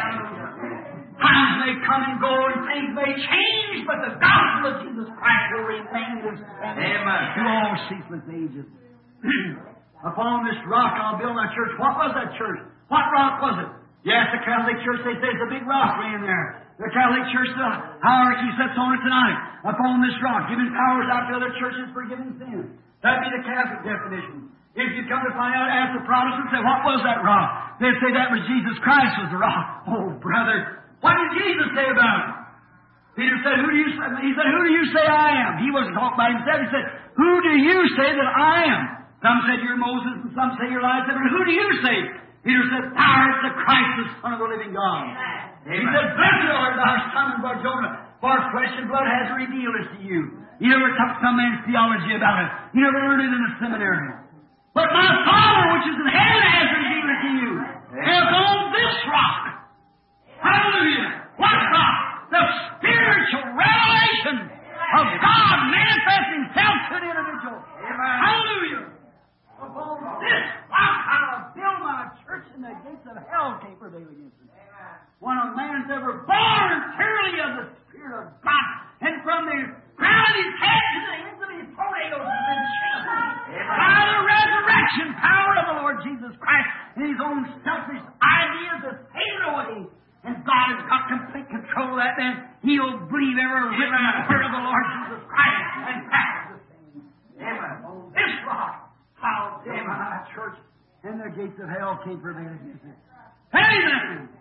Times may come and go, and things may change, but the gospel of Jesus Christ will remain the same. Amen. To all ceaseless ages. Upon this rock I'll build my church. What was that church? What rock was it? Yes, the Catholic Church, they say it's a big rock laying there. The Catholic Church, the hierarchy sets on it tonight. Upon this rock, giving powers out to other churches for giving sins. That'd be the Catholic definition. If you come to find out, ask the Protestants, say, what was that rock? They'd say that was Jesus Christ was the rock. Oh, brother, what did Jesus say about it? Peter said, who do you say? He said, who do you say I am? He wasn't talking about himself. He said, who do you say that I am? Some said you're Moses, and some say you're Elijah. But who do you say? Peter said, thou art the Christ, the Son of the living God. Amen. He said, blessed art thou, son of Jonah, for flesh and blood has revealed this to you. You never took some man's theology about it. You never learned it in a seminary. But my Father, which is in heaven, has revealed it to you. And on this rock, hallelujah, what rock? The spiritual revelation of God manifesting himself to an individual. Amen. Hallelujah. Upon this rock I'll build my church, and the gates of hell can't prevail against it. When a man's ever born purely of the Spirit of God, and from the crown of his head to the ends of his toenails has been changed by the resurrection power of the Lord Jesus Christ, and his own selfish ideas are taken away, and God has got complete control of that man, he'll believe every written word of the Lord Jesus Christ and practice the same. Amen. On this rock I'll build my church, and the gates of hell can't prevail against it. Amen.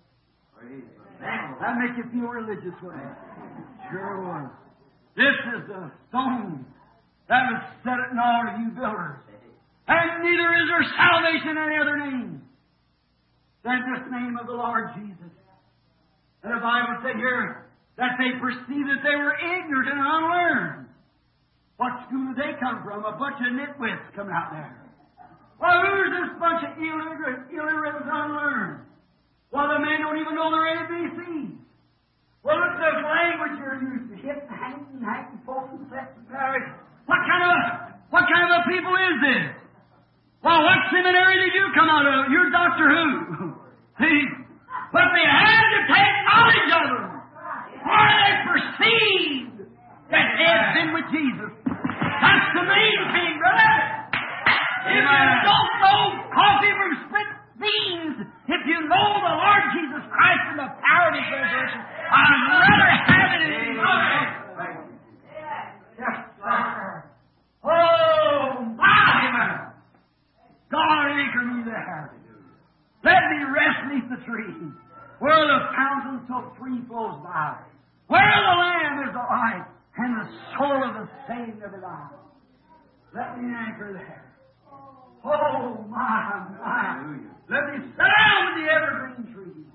That makes you feel religious, wouldn't it? Sure was. This is the stone that was set at an altar of you builders. And neither is there salvation in any other name than this name of the Lord Jesus. And the Bible said here that they perceived that they were ignorant and unlearned. What school did they come from? A bunch of nitwits coming out there. Well, who's this bunch of illiterate, illiterate and unlearned? Well, the men don't even know their A B Cs. Well, look at this language you're used to. Hit, hanging, hanging, folks, and sex and marriage. What kind of a, what kind of a people is this? Well, what seminary did you come out of? You're Doctor Who. See? But they had to take knowledge of them. For they perceived that they had been with Jesus. That's the main thing, brother. If you don't know coffee from split beans, if you know the Lord Jesus Christ and the power of His resurrection, I'd rather have it in His life. Yes, sir. Oh, my! God anchor me there. Let me rest beneath the tree, where the fountain so free flows by, where the Lamb is the light, and the soul of the saved never dies. Let me anchor there. Oh, my, my. Let me sit down with the evergreen trees.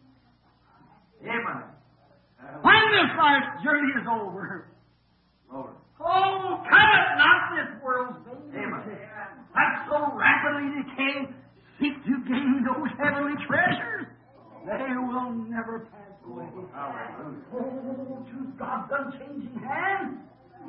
Amen. When this life's journey is over, Lord. Oh, covet not this world untimely decay seek to gain those heavenly treasures, they will never pass away. Oh, to God's unchanging hand.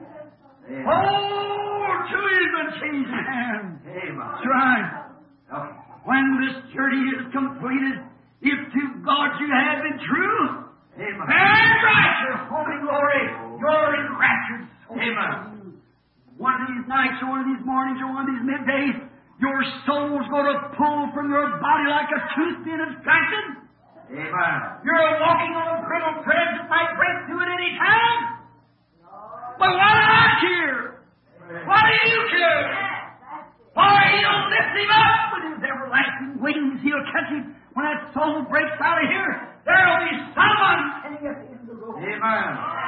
Oh, to His unchanging hand. That's right. When this journey is completed, if to God you have been true, and right your home in glory, you're enraptured. Amen. One of these nights, or one of these mornings, or one of these middays, your soul's going to pull from your body like a tooth being abstracted. Amen. You're walking on a brittle thread that might break through at any time. But what do I care? What do you care? For He'll lift him up with His everlasting wings. He'll catch him. When that soul breaks out of here, there'll be someone sitting at the end of the road. Amen.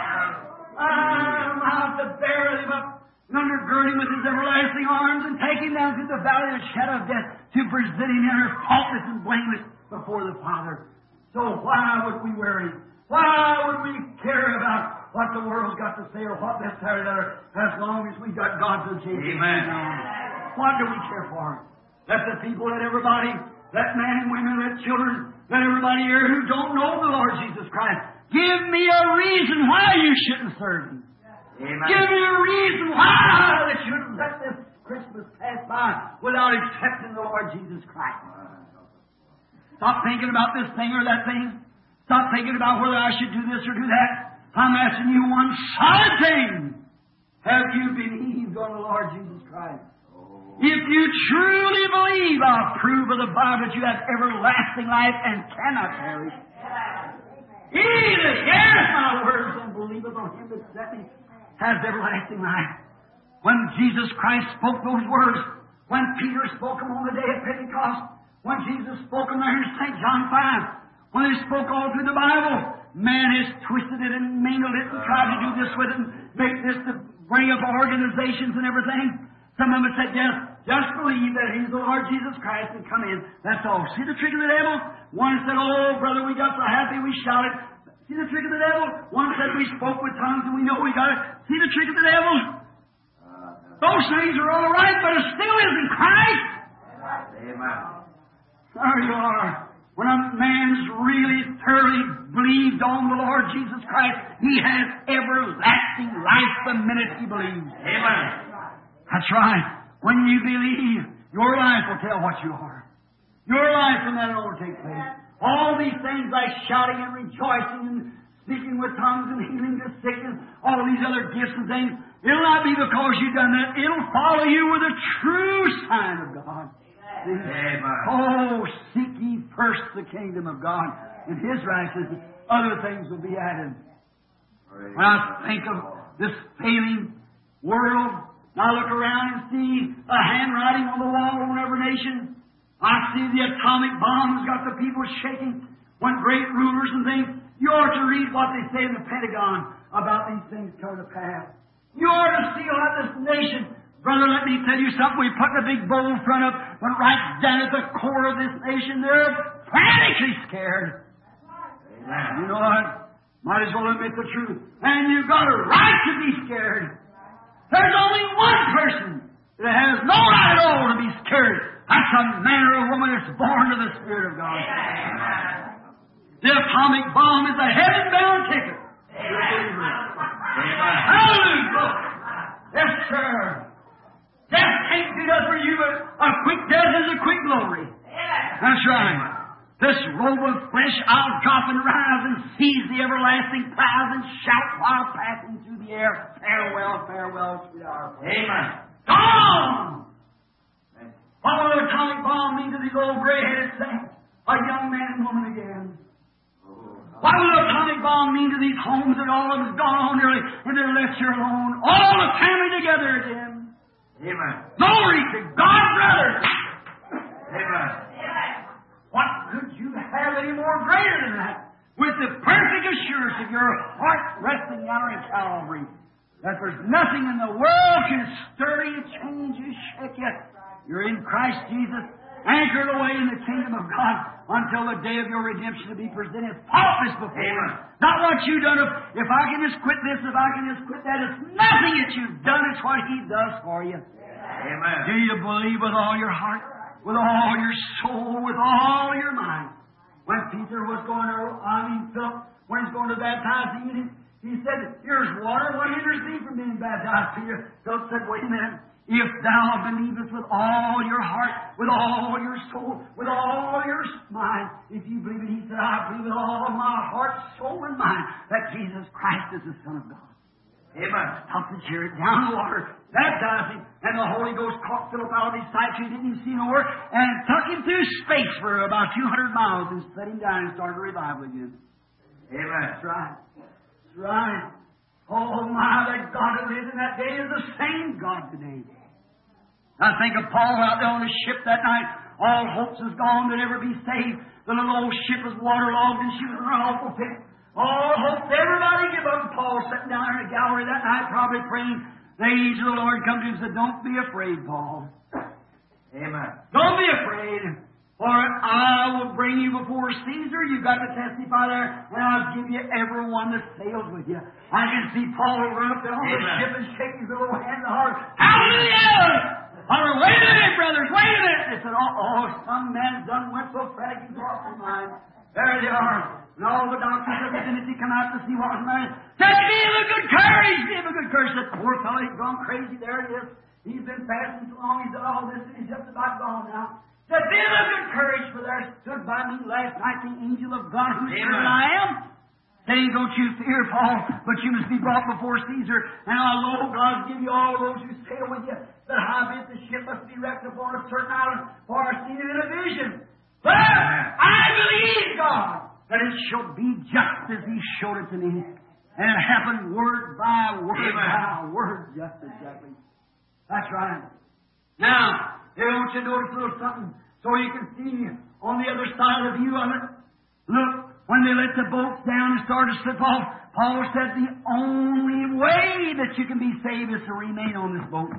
I'm out to bear him up and undergird him with His everlasting arms and take him down through the valley of the shadow of death to present him in faultless and blameless before the Father. So why would we worry? Why would we care about what the world's got to say or what this or that, as long as we got God's unchanging hand on? What do we care for? Let the people, let everybody, let men and women, let children, let everybody here who don't know the Lord Jesus Christ, give me a reason why you shouldn't serve Him. Amen. Give me a reason why that you shouldn't let this Christmas pass by without accepting the Lord Jesus Christ. Stop thinking about this thing or that thing. Stop thinking about whether I should do this or do that. I'm asking you one solid thing. Have you believed on the Lord Jesus Christ? If you truly believe, I'll prove of the Bible that you have everlasting life and cannot perish. He that heareth my words and believeth on Him that sent me has everlasting life. When Jesus Christ spoke those words, when Peter spoke them on the day of Pentecost, when Jesus spoke them there in Saint John five, when they spoke all through the Bible, man has twisted it and mingled it and tried to do this with it and make this to bring up organizations and everything. Some of them said, yes, just believe that He's the Lord Jesus Christ and come in. That's all. See the trick of the devil? One said, oh, brother, we got so happy we shouted. See the trick of the devil? One said we spoke with tongues and we know we got it. See the trick of the devil? Those things are all right, but it still isn't Christ. Amen. There you are. When a man's really thoroughly believed on the Lord Jesus Christ, he has everlasting life the minute he believes. Amen. That's right. When you believe, your life will tell what you are. Your life from that on will take place. All these things like shouting and rejoicing and speaking with tongues and healing the sick and all these other gifts and things, it'll not be because you've done that. It'll follow you with a true sign of God. Amen. Oh, seek ye first the kingdom of God and His righteousness. Other things will be added. When I think of this failing world, I look around and see a handwriting on the wall on every nation. I see the atomic bombs got the people shaking. When great rulers and things, you ought to read what they say in the Pentagon about these things coming to pass. You ought to see what this nation. Brother, let me tell you something. We put a big bowl in front of, but right down at the core of this nation, they're frantically scared. Amen. You know what? Might as well admit the truth. And you've got a right to be scared. There's only one person that has no right at all to be scared. That's a man or a woman that's born of the Spirit of God. Amen. The atomic bomb is a heaven-bound ticket. Amen. Hallelujah. Yes, sir. Death can't do that for you, but a quick death is a quick glory. That's right. This robe of flesh I'll drop and rise and seize the everlasting prize and shout while passing through the air. Farewell, farewell, sweetheart. Amen. Gone! What will the atomic bomb mean to these old gray-headed saints? A young man and woman again. What will the atomic bomb mean to these homes that all of us gone on early and they're left here alone? All the family together again. Amen. Glory to God, brothers. Amen. What could you have any more greater than that? With the perfect assurance of your heart resting yonder in Calvary, that there's nothing in the world can stir you, change you, shake you. You're in Christ Jesus, anchored away in the kingdom of God until the day of your redemption to be presented faultless before Him. Not what you've done. If, if I can just quit this, if I can just quit that, it's nothing that you've done. It's what He does for you. Amen. Do you believe with all your heart? with all your soul, with all your mind. When Peter was going to, I mean, Philip, when he's going to baptize the eunuch, he said, here's water, what hinders thee from being baptized, Peter? Philip said, wait a minute. If thou believest with all your heart, with all your soul, with all your mind, if you believe it, he said, I believe with all my heart, soul, and mind that Jesus Christ is the Son of God. Amen. Stop the chariot, down the water, baptize him, and the Holy Ghost caught Philip out of his sight, so he didn't even see no more, and took him through space for about two hundred miles and set him down and started a revival again. Amen. That's right. That's right. Oh my, that God that lived in that day is the same God today. I think of Paul out there on the ship that night. All hopes was gone to never be saved. The little old ship was waterlogged and she was in an awful pit. All hope, everybody give up. Paul sitting down in the gallery that night probably praying. The angel of the Lord come to him and said, don't be afraid, Paul. Amen. Don't be afraid. For I will bring you before Caesar. You've got to testify there, and I'll give you everyone that sails with you. I can see Paul run up there on the Amen. ship and shake his little hand in the heart. Hallelujah! Holler, wait a minute, brothers, wait a minute. They said, oh, oh, some man done went so frantic he's lost his mind. There they are. And all the doctors of the divinity come out to see what was the matter. Said, be of a good courage, be of a good courage. That poor fellow, he's gone crazy. There he is. He's been fasting so long, he's done all this, and he's just about gone now. Said, be of a good courage, for there stood by me last night the angel of God whose servant I am. Saying, don't you fear, Paul, but you must be brought before Caesar. And I know God give you all those who sail with you. That howbeit the ship must be wrecked upon a certain island, for I seen it in a vision. But I believe, God, that it shall be just as He showed it to me. And it happened word by word by word, just exactly. That's right. Now, here I want you to notice a little something so you can see on the other side of the view of it. Look, when they let the boats down and started to slip off, Paul said the only way that you can be saved is to remain on this boat.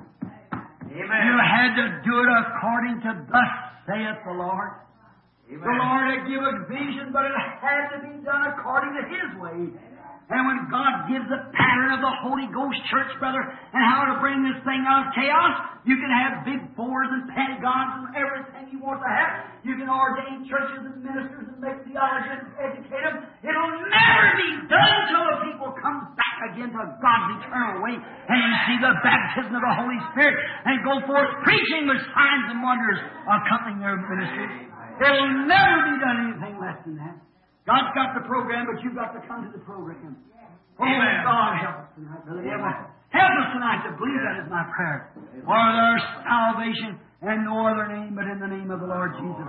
Amen. You had to do it according to thus saith the Lord. Amen. The Lord had given a vision, but it had to be done according to His way. And when God gives a pattern of the Holy Ghost Church, brother, and how to bring this thing out of chaos, you can have big boards and pentagons and everything you want to have. You can ordain churches and ministers and make theologians and educate them. It'll never be done until the people come back again to God's eternal way and you see the baptism of the Holy Spirit and go forth preaching with signs and wonders accompanying their ministry. It'll never be done anything less than that. God's got the program, but you've got to come to the program. Oh, Amen. God, help us tonight, Brother Devil. Help us tonight to believe that is my prayer. For there's salvation and no other name but in the name of the Lord Jesus.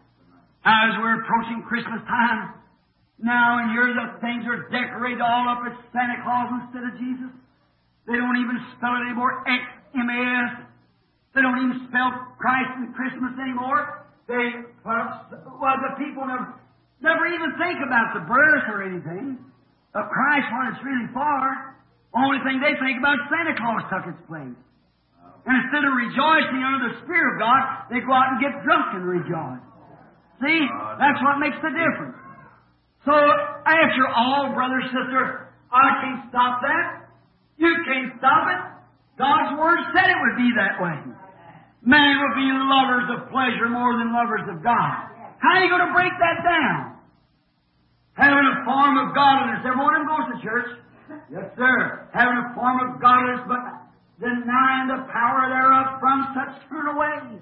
As we're approaching Christmas time, now and here the things are decorated all up. It's Santa Claus instead of Jesus. They don't even spell it anymore. X M A S. They don't even spell Christ and Christmas anymore. They, well, the people never... Never even think about the birth or anything of Christ when it's really far. Only thing they think about is Santa Claus took its place. And instead of rejoicing under the Spirit of God, they go out and get drunk and rejoice. See? That's what makes the difference. So, after all, brother, sister, I can't stop that. You can't stop it. God's Word said it would be that way. Men will be lovers of pleasure more than lovers of God. How are you going to break that down? Having a form of godliness. Every one of them goes to church. Yes, sir. Having a form of godliness, but denying the power thereof from such turn away.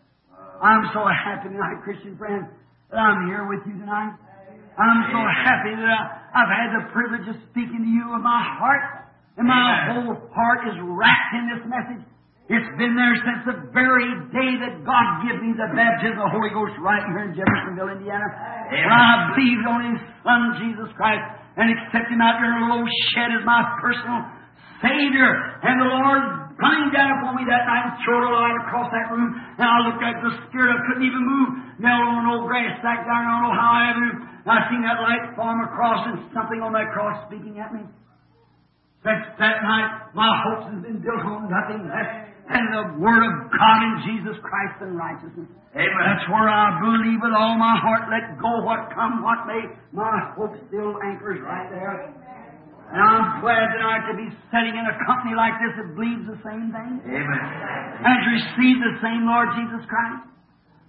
I'm so happy tonight, Christian friends, that I'm here with you tonight. I'm so happy that I, I've had the privilege of speaking to you of my heart. And my whole heart is wrapped in this message. It's been there since the very day that God gave me the baptism of the Holy Ghost right here in Jeffersonville, Indiana. When I believed on His Son, Jesus Christ, and accepted Him out there in a little shed as my personal Savior. And the Lord coming down upon me that night and throwed a light across that room. And I looked at the Spirit. I couldn't even move. Knelt on an old grass stack down on Ohio Avenue. And I seen that light form across and something on that cross speaking at me. Since that night, my hopes have been built on nothing less than the Word of God in Jesus Christ and righteousness. Amen. That's where I believe with all my heart. Let go what come, what may. My hope still anchors right there. And I'm glad tonight to be sitting in a company like this that believes the same thing. Amen. And has received the same Lord Jesus Christ.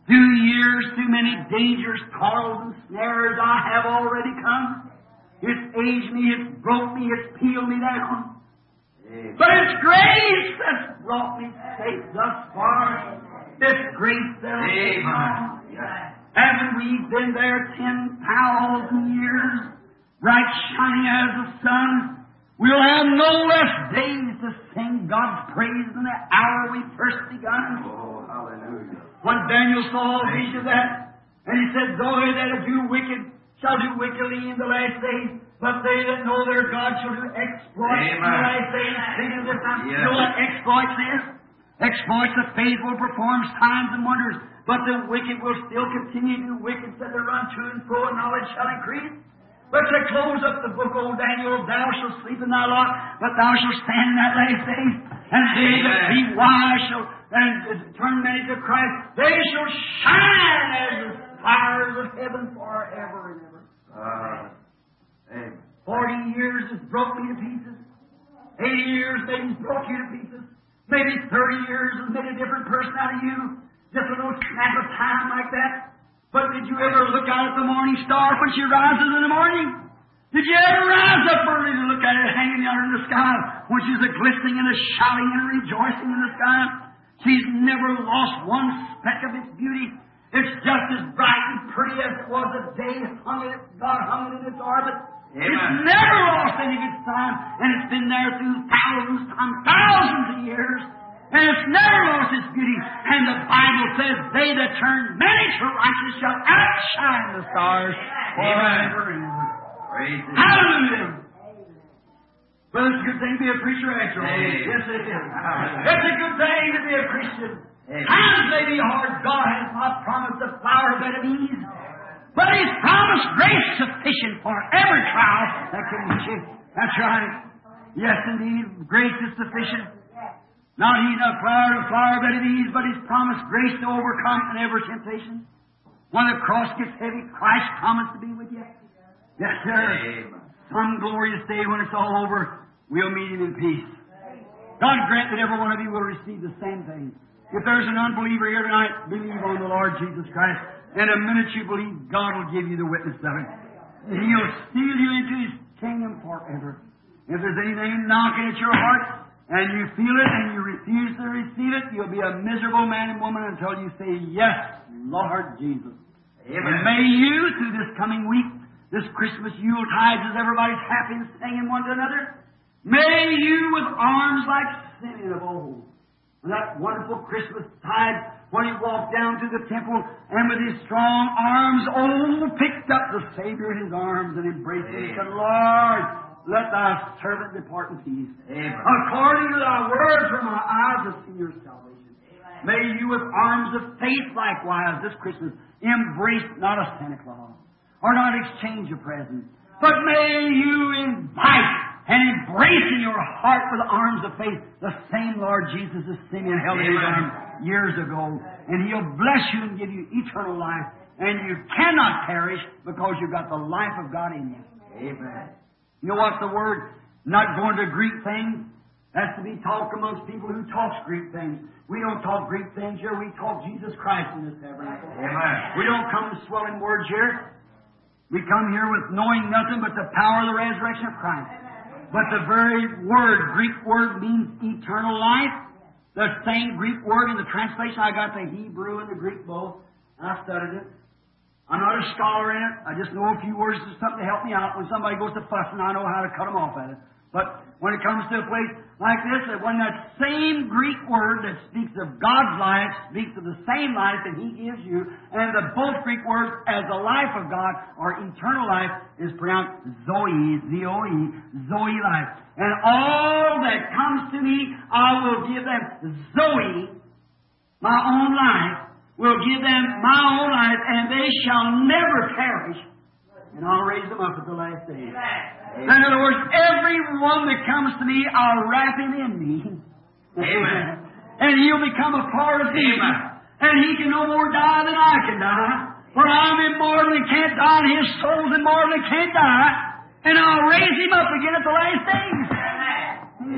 Through years, through many dangers, toils, and snares, I have already come. It's aged me, it's broke me, it's peeled me down. Amen. But it's grace that's brought me safe thus far. It's grace that'll take me on. Yes. Haven't we been there ten thousand years, bright shining as the sun? We'll have no less days to sing God's praise than the hour we first begun. Oh, hallelujah. When Daniel saw a vision of that, and he said, "Those that do wicked shall do wickedly in the last days, but they that know their God shall do exploits in the Amen. last days." Sing of this time. Yes. You know what exploits is? Exploits the faithful performs signs and wonders, but the wicked will still continue to do wicked, so they run to and fro, and knowledge shall increase. But to close up the book, O Daniel, thou shalt sleep in thy lot, but thou shalt stand in that last day. And they that be wise shall and turn many to Christ. They shall shine as the stars of heaven forever and ever. Uh, amen. Forty years has broke me to pieces. Eighty years maybe broke you to pieces. Maybe thirty years has made a different person out of you. Just a little snap of time like that. But did you ever look out at the morning star when she rises in the morning? Did you ever rise up early to look at it hanging yonder in the sky when she's a glistening and a shouting and a rejoicing in the sky? She's never lost one speck of its beauty. It's just as bright and pretty as it was the day hung it, God hung it in its orbit. Amen. It's never lost any of its time, and it's been there through thousands times thousands of years. And it's never lost its beauty. And the Bible says, they that turn many to righteousness shall outshine the stars forever and ever. Praise the Hallelujah! Well, it's a good thing to be a preacher after all. Amen. Yes, it is. Hallelujah. It's a good thing to be a Christian. Amen. Times may be hard. God has not promised a flower bed of ease. But He's promised grace sufficient for every trial that can reach you. That's right. Yes, indeed. Grace is sufficient. Not He's a flower, a flower bed of ease, but He's promised grace to overcome in every temptation. When the cross gets heavy, Christ promised to be with you. Yes, sir. Amen. Some glorious day when it's all over, we'll meet Him in peace. God grant that every one of you will receive the same thing. If there's an unbeliever here tonight, believe on the Lord Jesus Christ. And the minute you believe, God will give you the witness of it. And He'll seal you into His kingdom forever. If there's anything knocking at your heart, and you feel it and you refuse to receive it, you'll be a miserable man and woman until you say, "Yes, Lord Jesus." Amen. And may you, through this coming week, this Christmas Yuletide, as everybody's happy and singing one to another, may you, with arms like Simeon of old, and that wonderful Christmas tide, when he walked down to the temple and with his strong arms, oh, picked up the Savior in his arms and embraced him and said, "Lord, let thy servant depart in peace. Amen. According to thy word, from my eyes have seen your salvation." Amen. May you, with arms of faith likewise, this Christmas, embrace not a Santa Claus, or not exchange a present, but may you invite and embrace in your heart with arms of faith the same Lord Jesus as Simeon held in his Amen. arms years ago. And He'll bless you and give you eternal life. And you cannot perish because you've got the life of God in you. Amen. You know what the word, not going to Greek things, that's to be talked amongst people who talk Greek things. We don't talk Greek things here. We talk Jesus Christ in this tabernacle. Amen. We don't come swelling words here. We come here with knowing nothing but the power of the resurrection of Christ. But the very word, Greek word, means eternal life. The same Greek word in the translation, I got the Hebrew and the Greek both, and I studied it. I'm not a scholar in it. I just know a few words or something to help me out. When somebody goes to fussing, I know how to cut them off at it. But when it comes to a place like this, when that same Greek word that speaks of God's life speaks of the same life that He gives you, and the both Greek words as the life of God or eternal life is pronounced Zoe, Z O E, Zoe life. And all that comes to me, I will give them Zoe, my own life, will give them my own life, and they shall never perish, and I'll raise them up at the last day. In other words, every one that comes to me, I'll wrap him in me. Amen. And he'll become a part of me. Amen. And he can no more die than I can die. For I'm immortal and can't die, and his soul's immortal and can't die. And I'll raise him up again at the last days.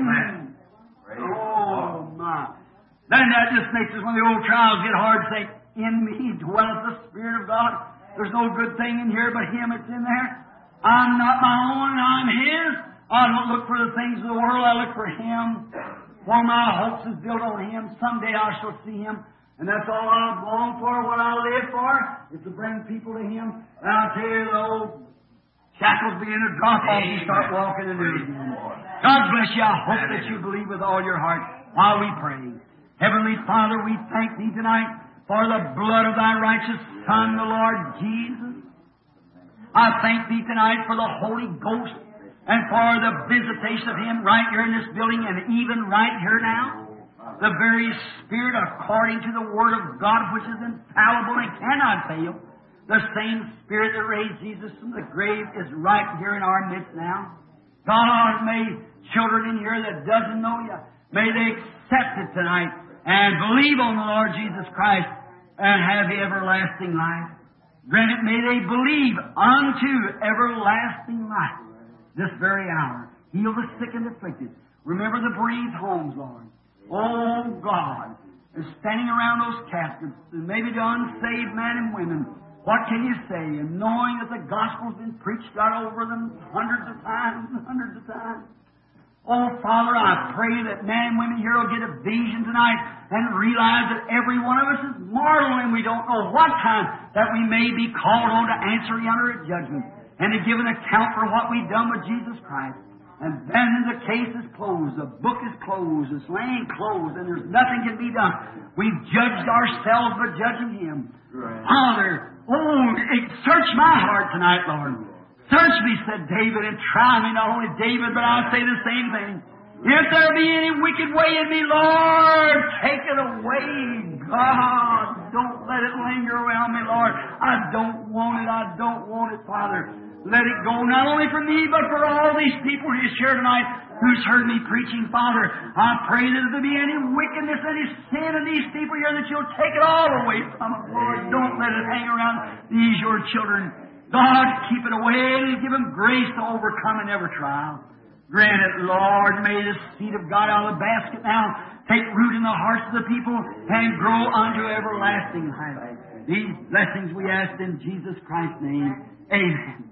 Amen. Praise Oh, my. Then that just makes us, when the old trials get hard, say, in me dwelleth the Spirit of God. There's no good thing in here but Him that's in there. I'm not my own, I'm His. I don't look for the things of the world, I look for Him. For my hopes is built on Him. Someday I shall see Him. And that's all I long for, what I live for, is to bring people to Him. And I'll tell you, the old shackles begin to drop off and you start walking in it again. God bless you. I hope that you believe with all your heart while we pray. Heavenly Father, we thank Thee tonight for the blood of Thy righteous Son, the Lord Jesus. I thank Thee tonight for the Holy Ghost and for the visitation of Him right here in this building and even right here now. The very Spirit according to the Word of God, which is infallible and cannot fail. The same Spirit that raised Jesus from the grave is right here in our midst now. God, may children in here that doesn't know You, may they accept it tonight and believe on the Lord Jesus Christ and have the everlasting life. Grant it, may they believe unto everlasting life this very hour. Heal the sick and afflicted. Remember the bereaved homes, Lord. Oh, God, is standing around those caskets, and maybe the unsaved men and women. What can You say? And knowing that the gospel's been preached out over them hundreds of times and hundreds of times. Oh, Father, I pray that men and women here will get a vision tonight and realize that every one of us is mortal and we don't know what time that we may be called on to answer yonder at judgment and to give an account for what we've done with Jesus Christ. And then the case is closed, the book is closed, it's laying closed, and there's nothing can be done. We've judged ourselves by judging Him. Right. Father, oh, search my heart tonight, Lord. Search me, said David, and try me, not only David, but I say the same thing. If there be any wicked way in me, Lord, take it away. God, don't let it linger around me, Lord. I don't want it, I don't want it, Father. Let it go, not only for me, but for all these people who's here tonight who's heard me preaching, Father. I pray that if there be any wickedness, any sin in these people here, that You'll take it all away from them, Lord. Don't let it hang around these Your children. God, keep it away and give them grace to overcome in every trial. Grant it, Lord. May the seed of God out of the basket now take root in the hearts of the people and grow unto everlasting life. These blessings we ask in Jesus Christ's name. Amen.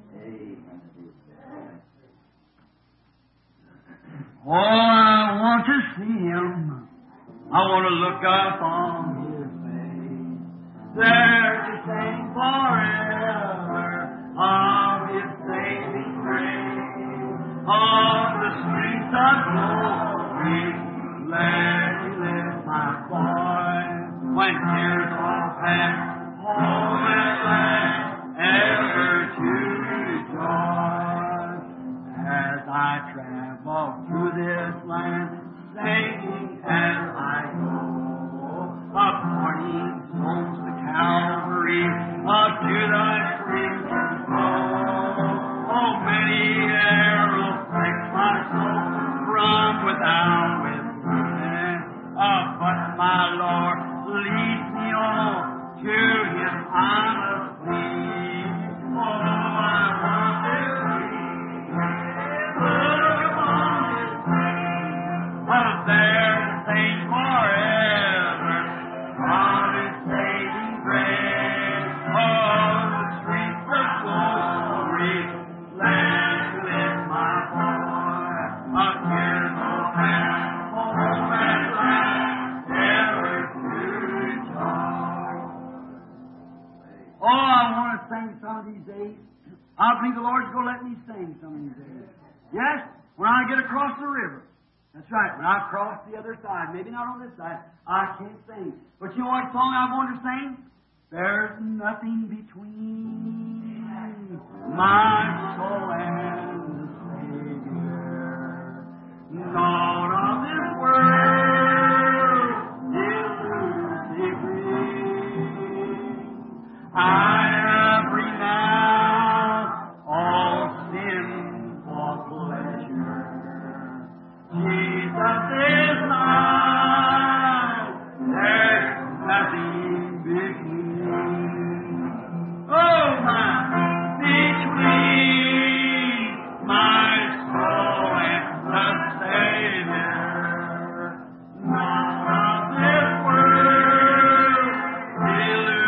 Oh, I want to see Him. I want to look up on His face. There to sing forever of His saving grace. On the streets of glory, let Me lift my voice. When tears all pass, home at last, ever to rejoice. As I travel through this land, singing as I go, of morning souls to Calvary, up to Thy crimson throne. Oh, many arrows prick my soul from without within. Oh, but my Lord leads me on to Him I must flee. Oh, I want to see. Look upon His face. Up there to sing forever from His saving grace. Oh, the streets of glory, let Me lift my voice. A tears will pass, home at last, ever to rejoice. Oh, I want to sing some of these days. I believe the Lord's going to let me sing some of these days. Yes, when I get across the river. That's right, when I cross the other side, maybe not on this side, I can't sing. But you know what song I want to sing? There's nothing between my soul and the Savior. Not of this world is free. I have renounced all sin for pleasure. Jesus is mine. There's nothing between. Oh, my, between my soul and the Savior. Not of this world will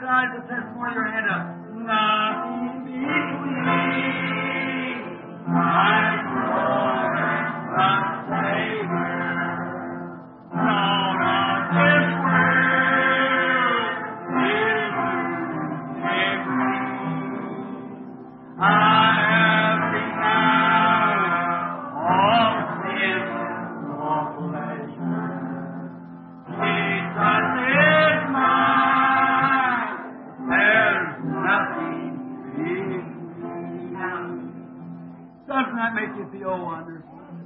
recognize the testimony of your hand up. Nothing between my Lord and the Savior. No, not this world is every. I have renounced all sin, all pleasure. Jesus is mine. There's nothing between. Doesn't that make you feel wonderful?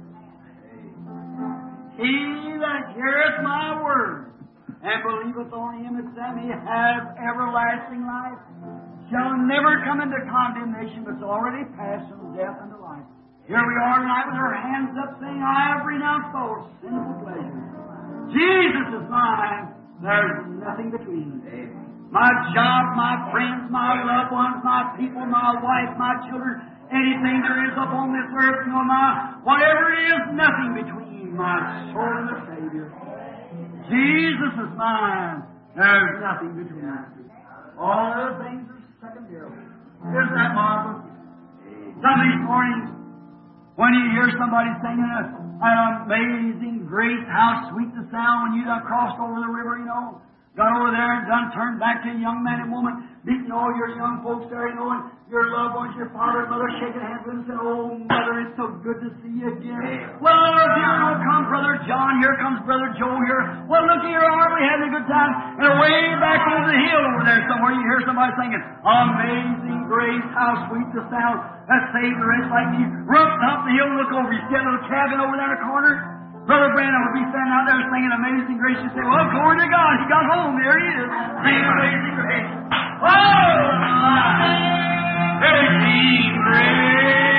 He that heareth my word and believeth on him that sent me has everlasting life, shall never come into condemnation, but it's already passed from death unto life. Here we are tonight with our hands up saying, I have renounced all sinful pleasures. Jesus is mine. There's nothing between. My job, my friends, my loved ones, my people, my wife, my children, anything there is upon this earth, you know, my, whatever it is, nothing between my soul and the Savior. Jesus is mine. There's nothing between us. All other things are secondary. Isn't that marvelous? Sunday morning, when you hear somebody singing a, an amazing grace, how sweet the sound when you done crossed over the river, you know, got over there and done turned back to a young man and woman, beating all your young folks there, you know, and your loved ones, your father and mother shaking hands with them and saying, oh, Mother, it's so good to see you again. Well, here comes Brother John, here comes Brother Joe here. Well, look here, aren't we having a good time? And away back over the hill over there somewhere, you hear somebody singing, Amazing Grace, how sweet the sound that saved the wretch like me. Run up the hill, look over, you see that little cabin over there in the corner? Brother Brandon would be standing out there singing Amazing Grace. You say, well, glory to God, he got home. There he is. Singing Amazing Grace. Oh, Amazing Grace.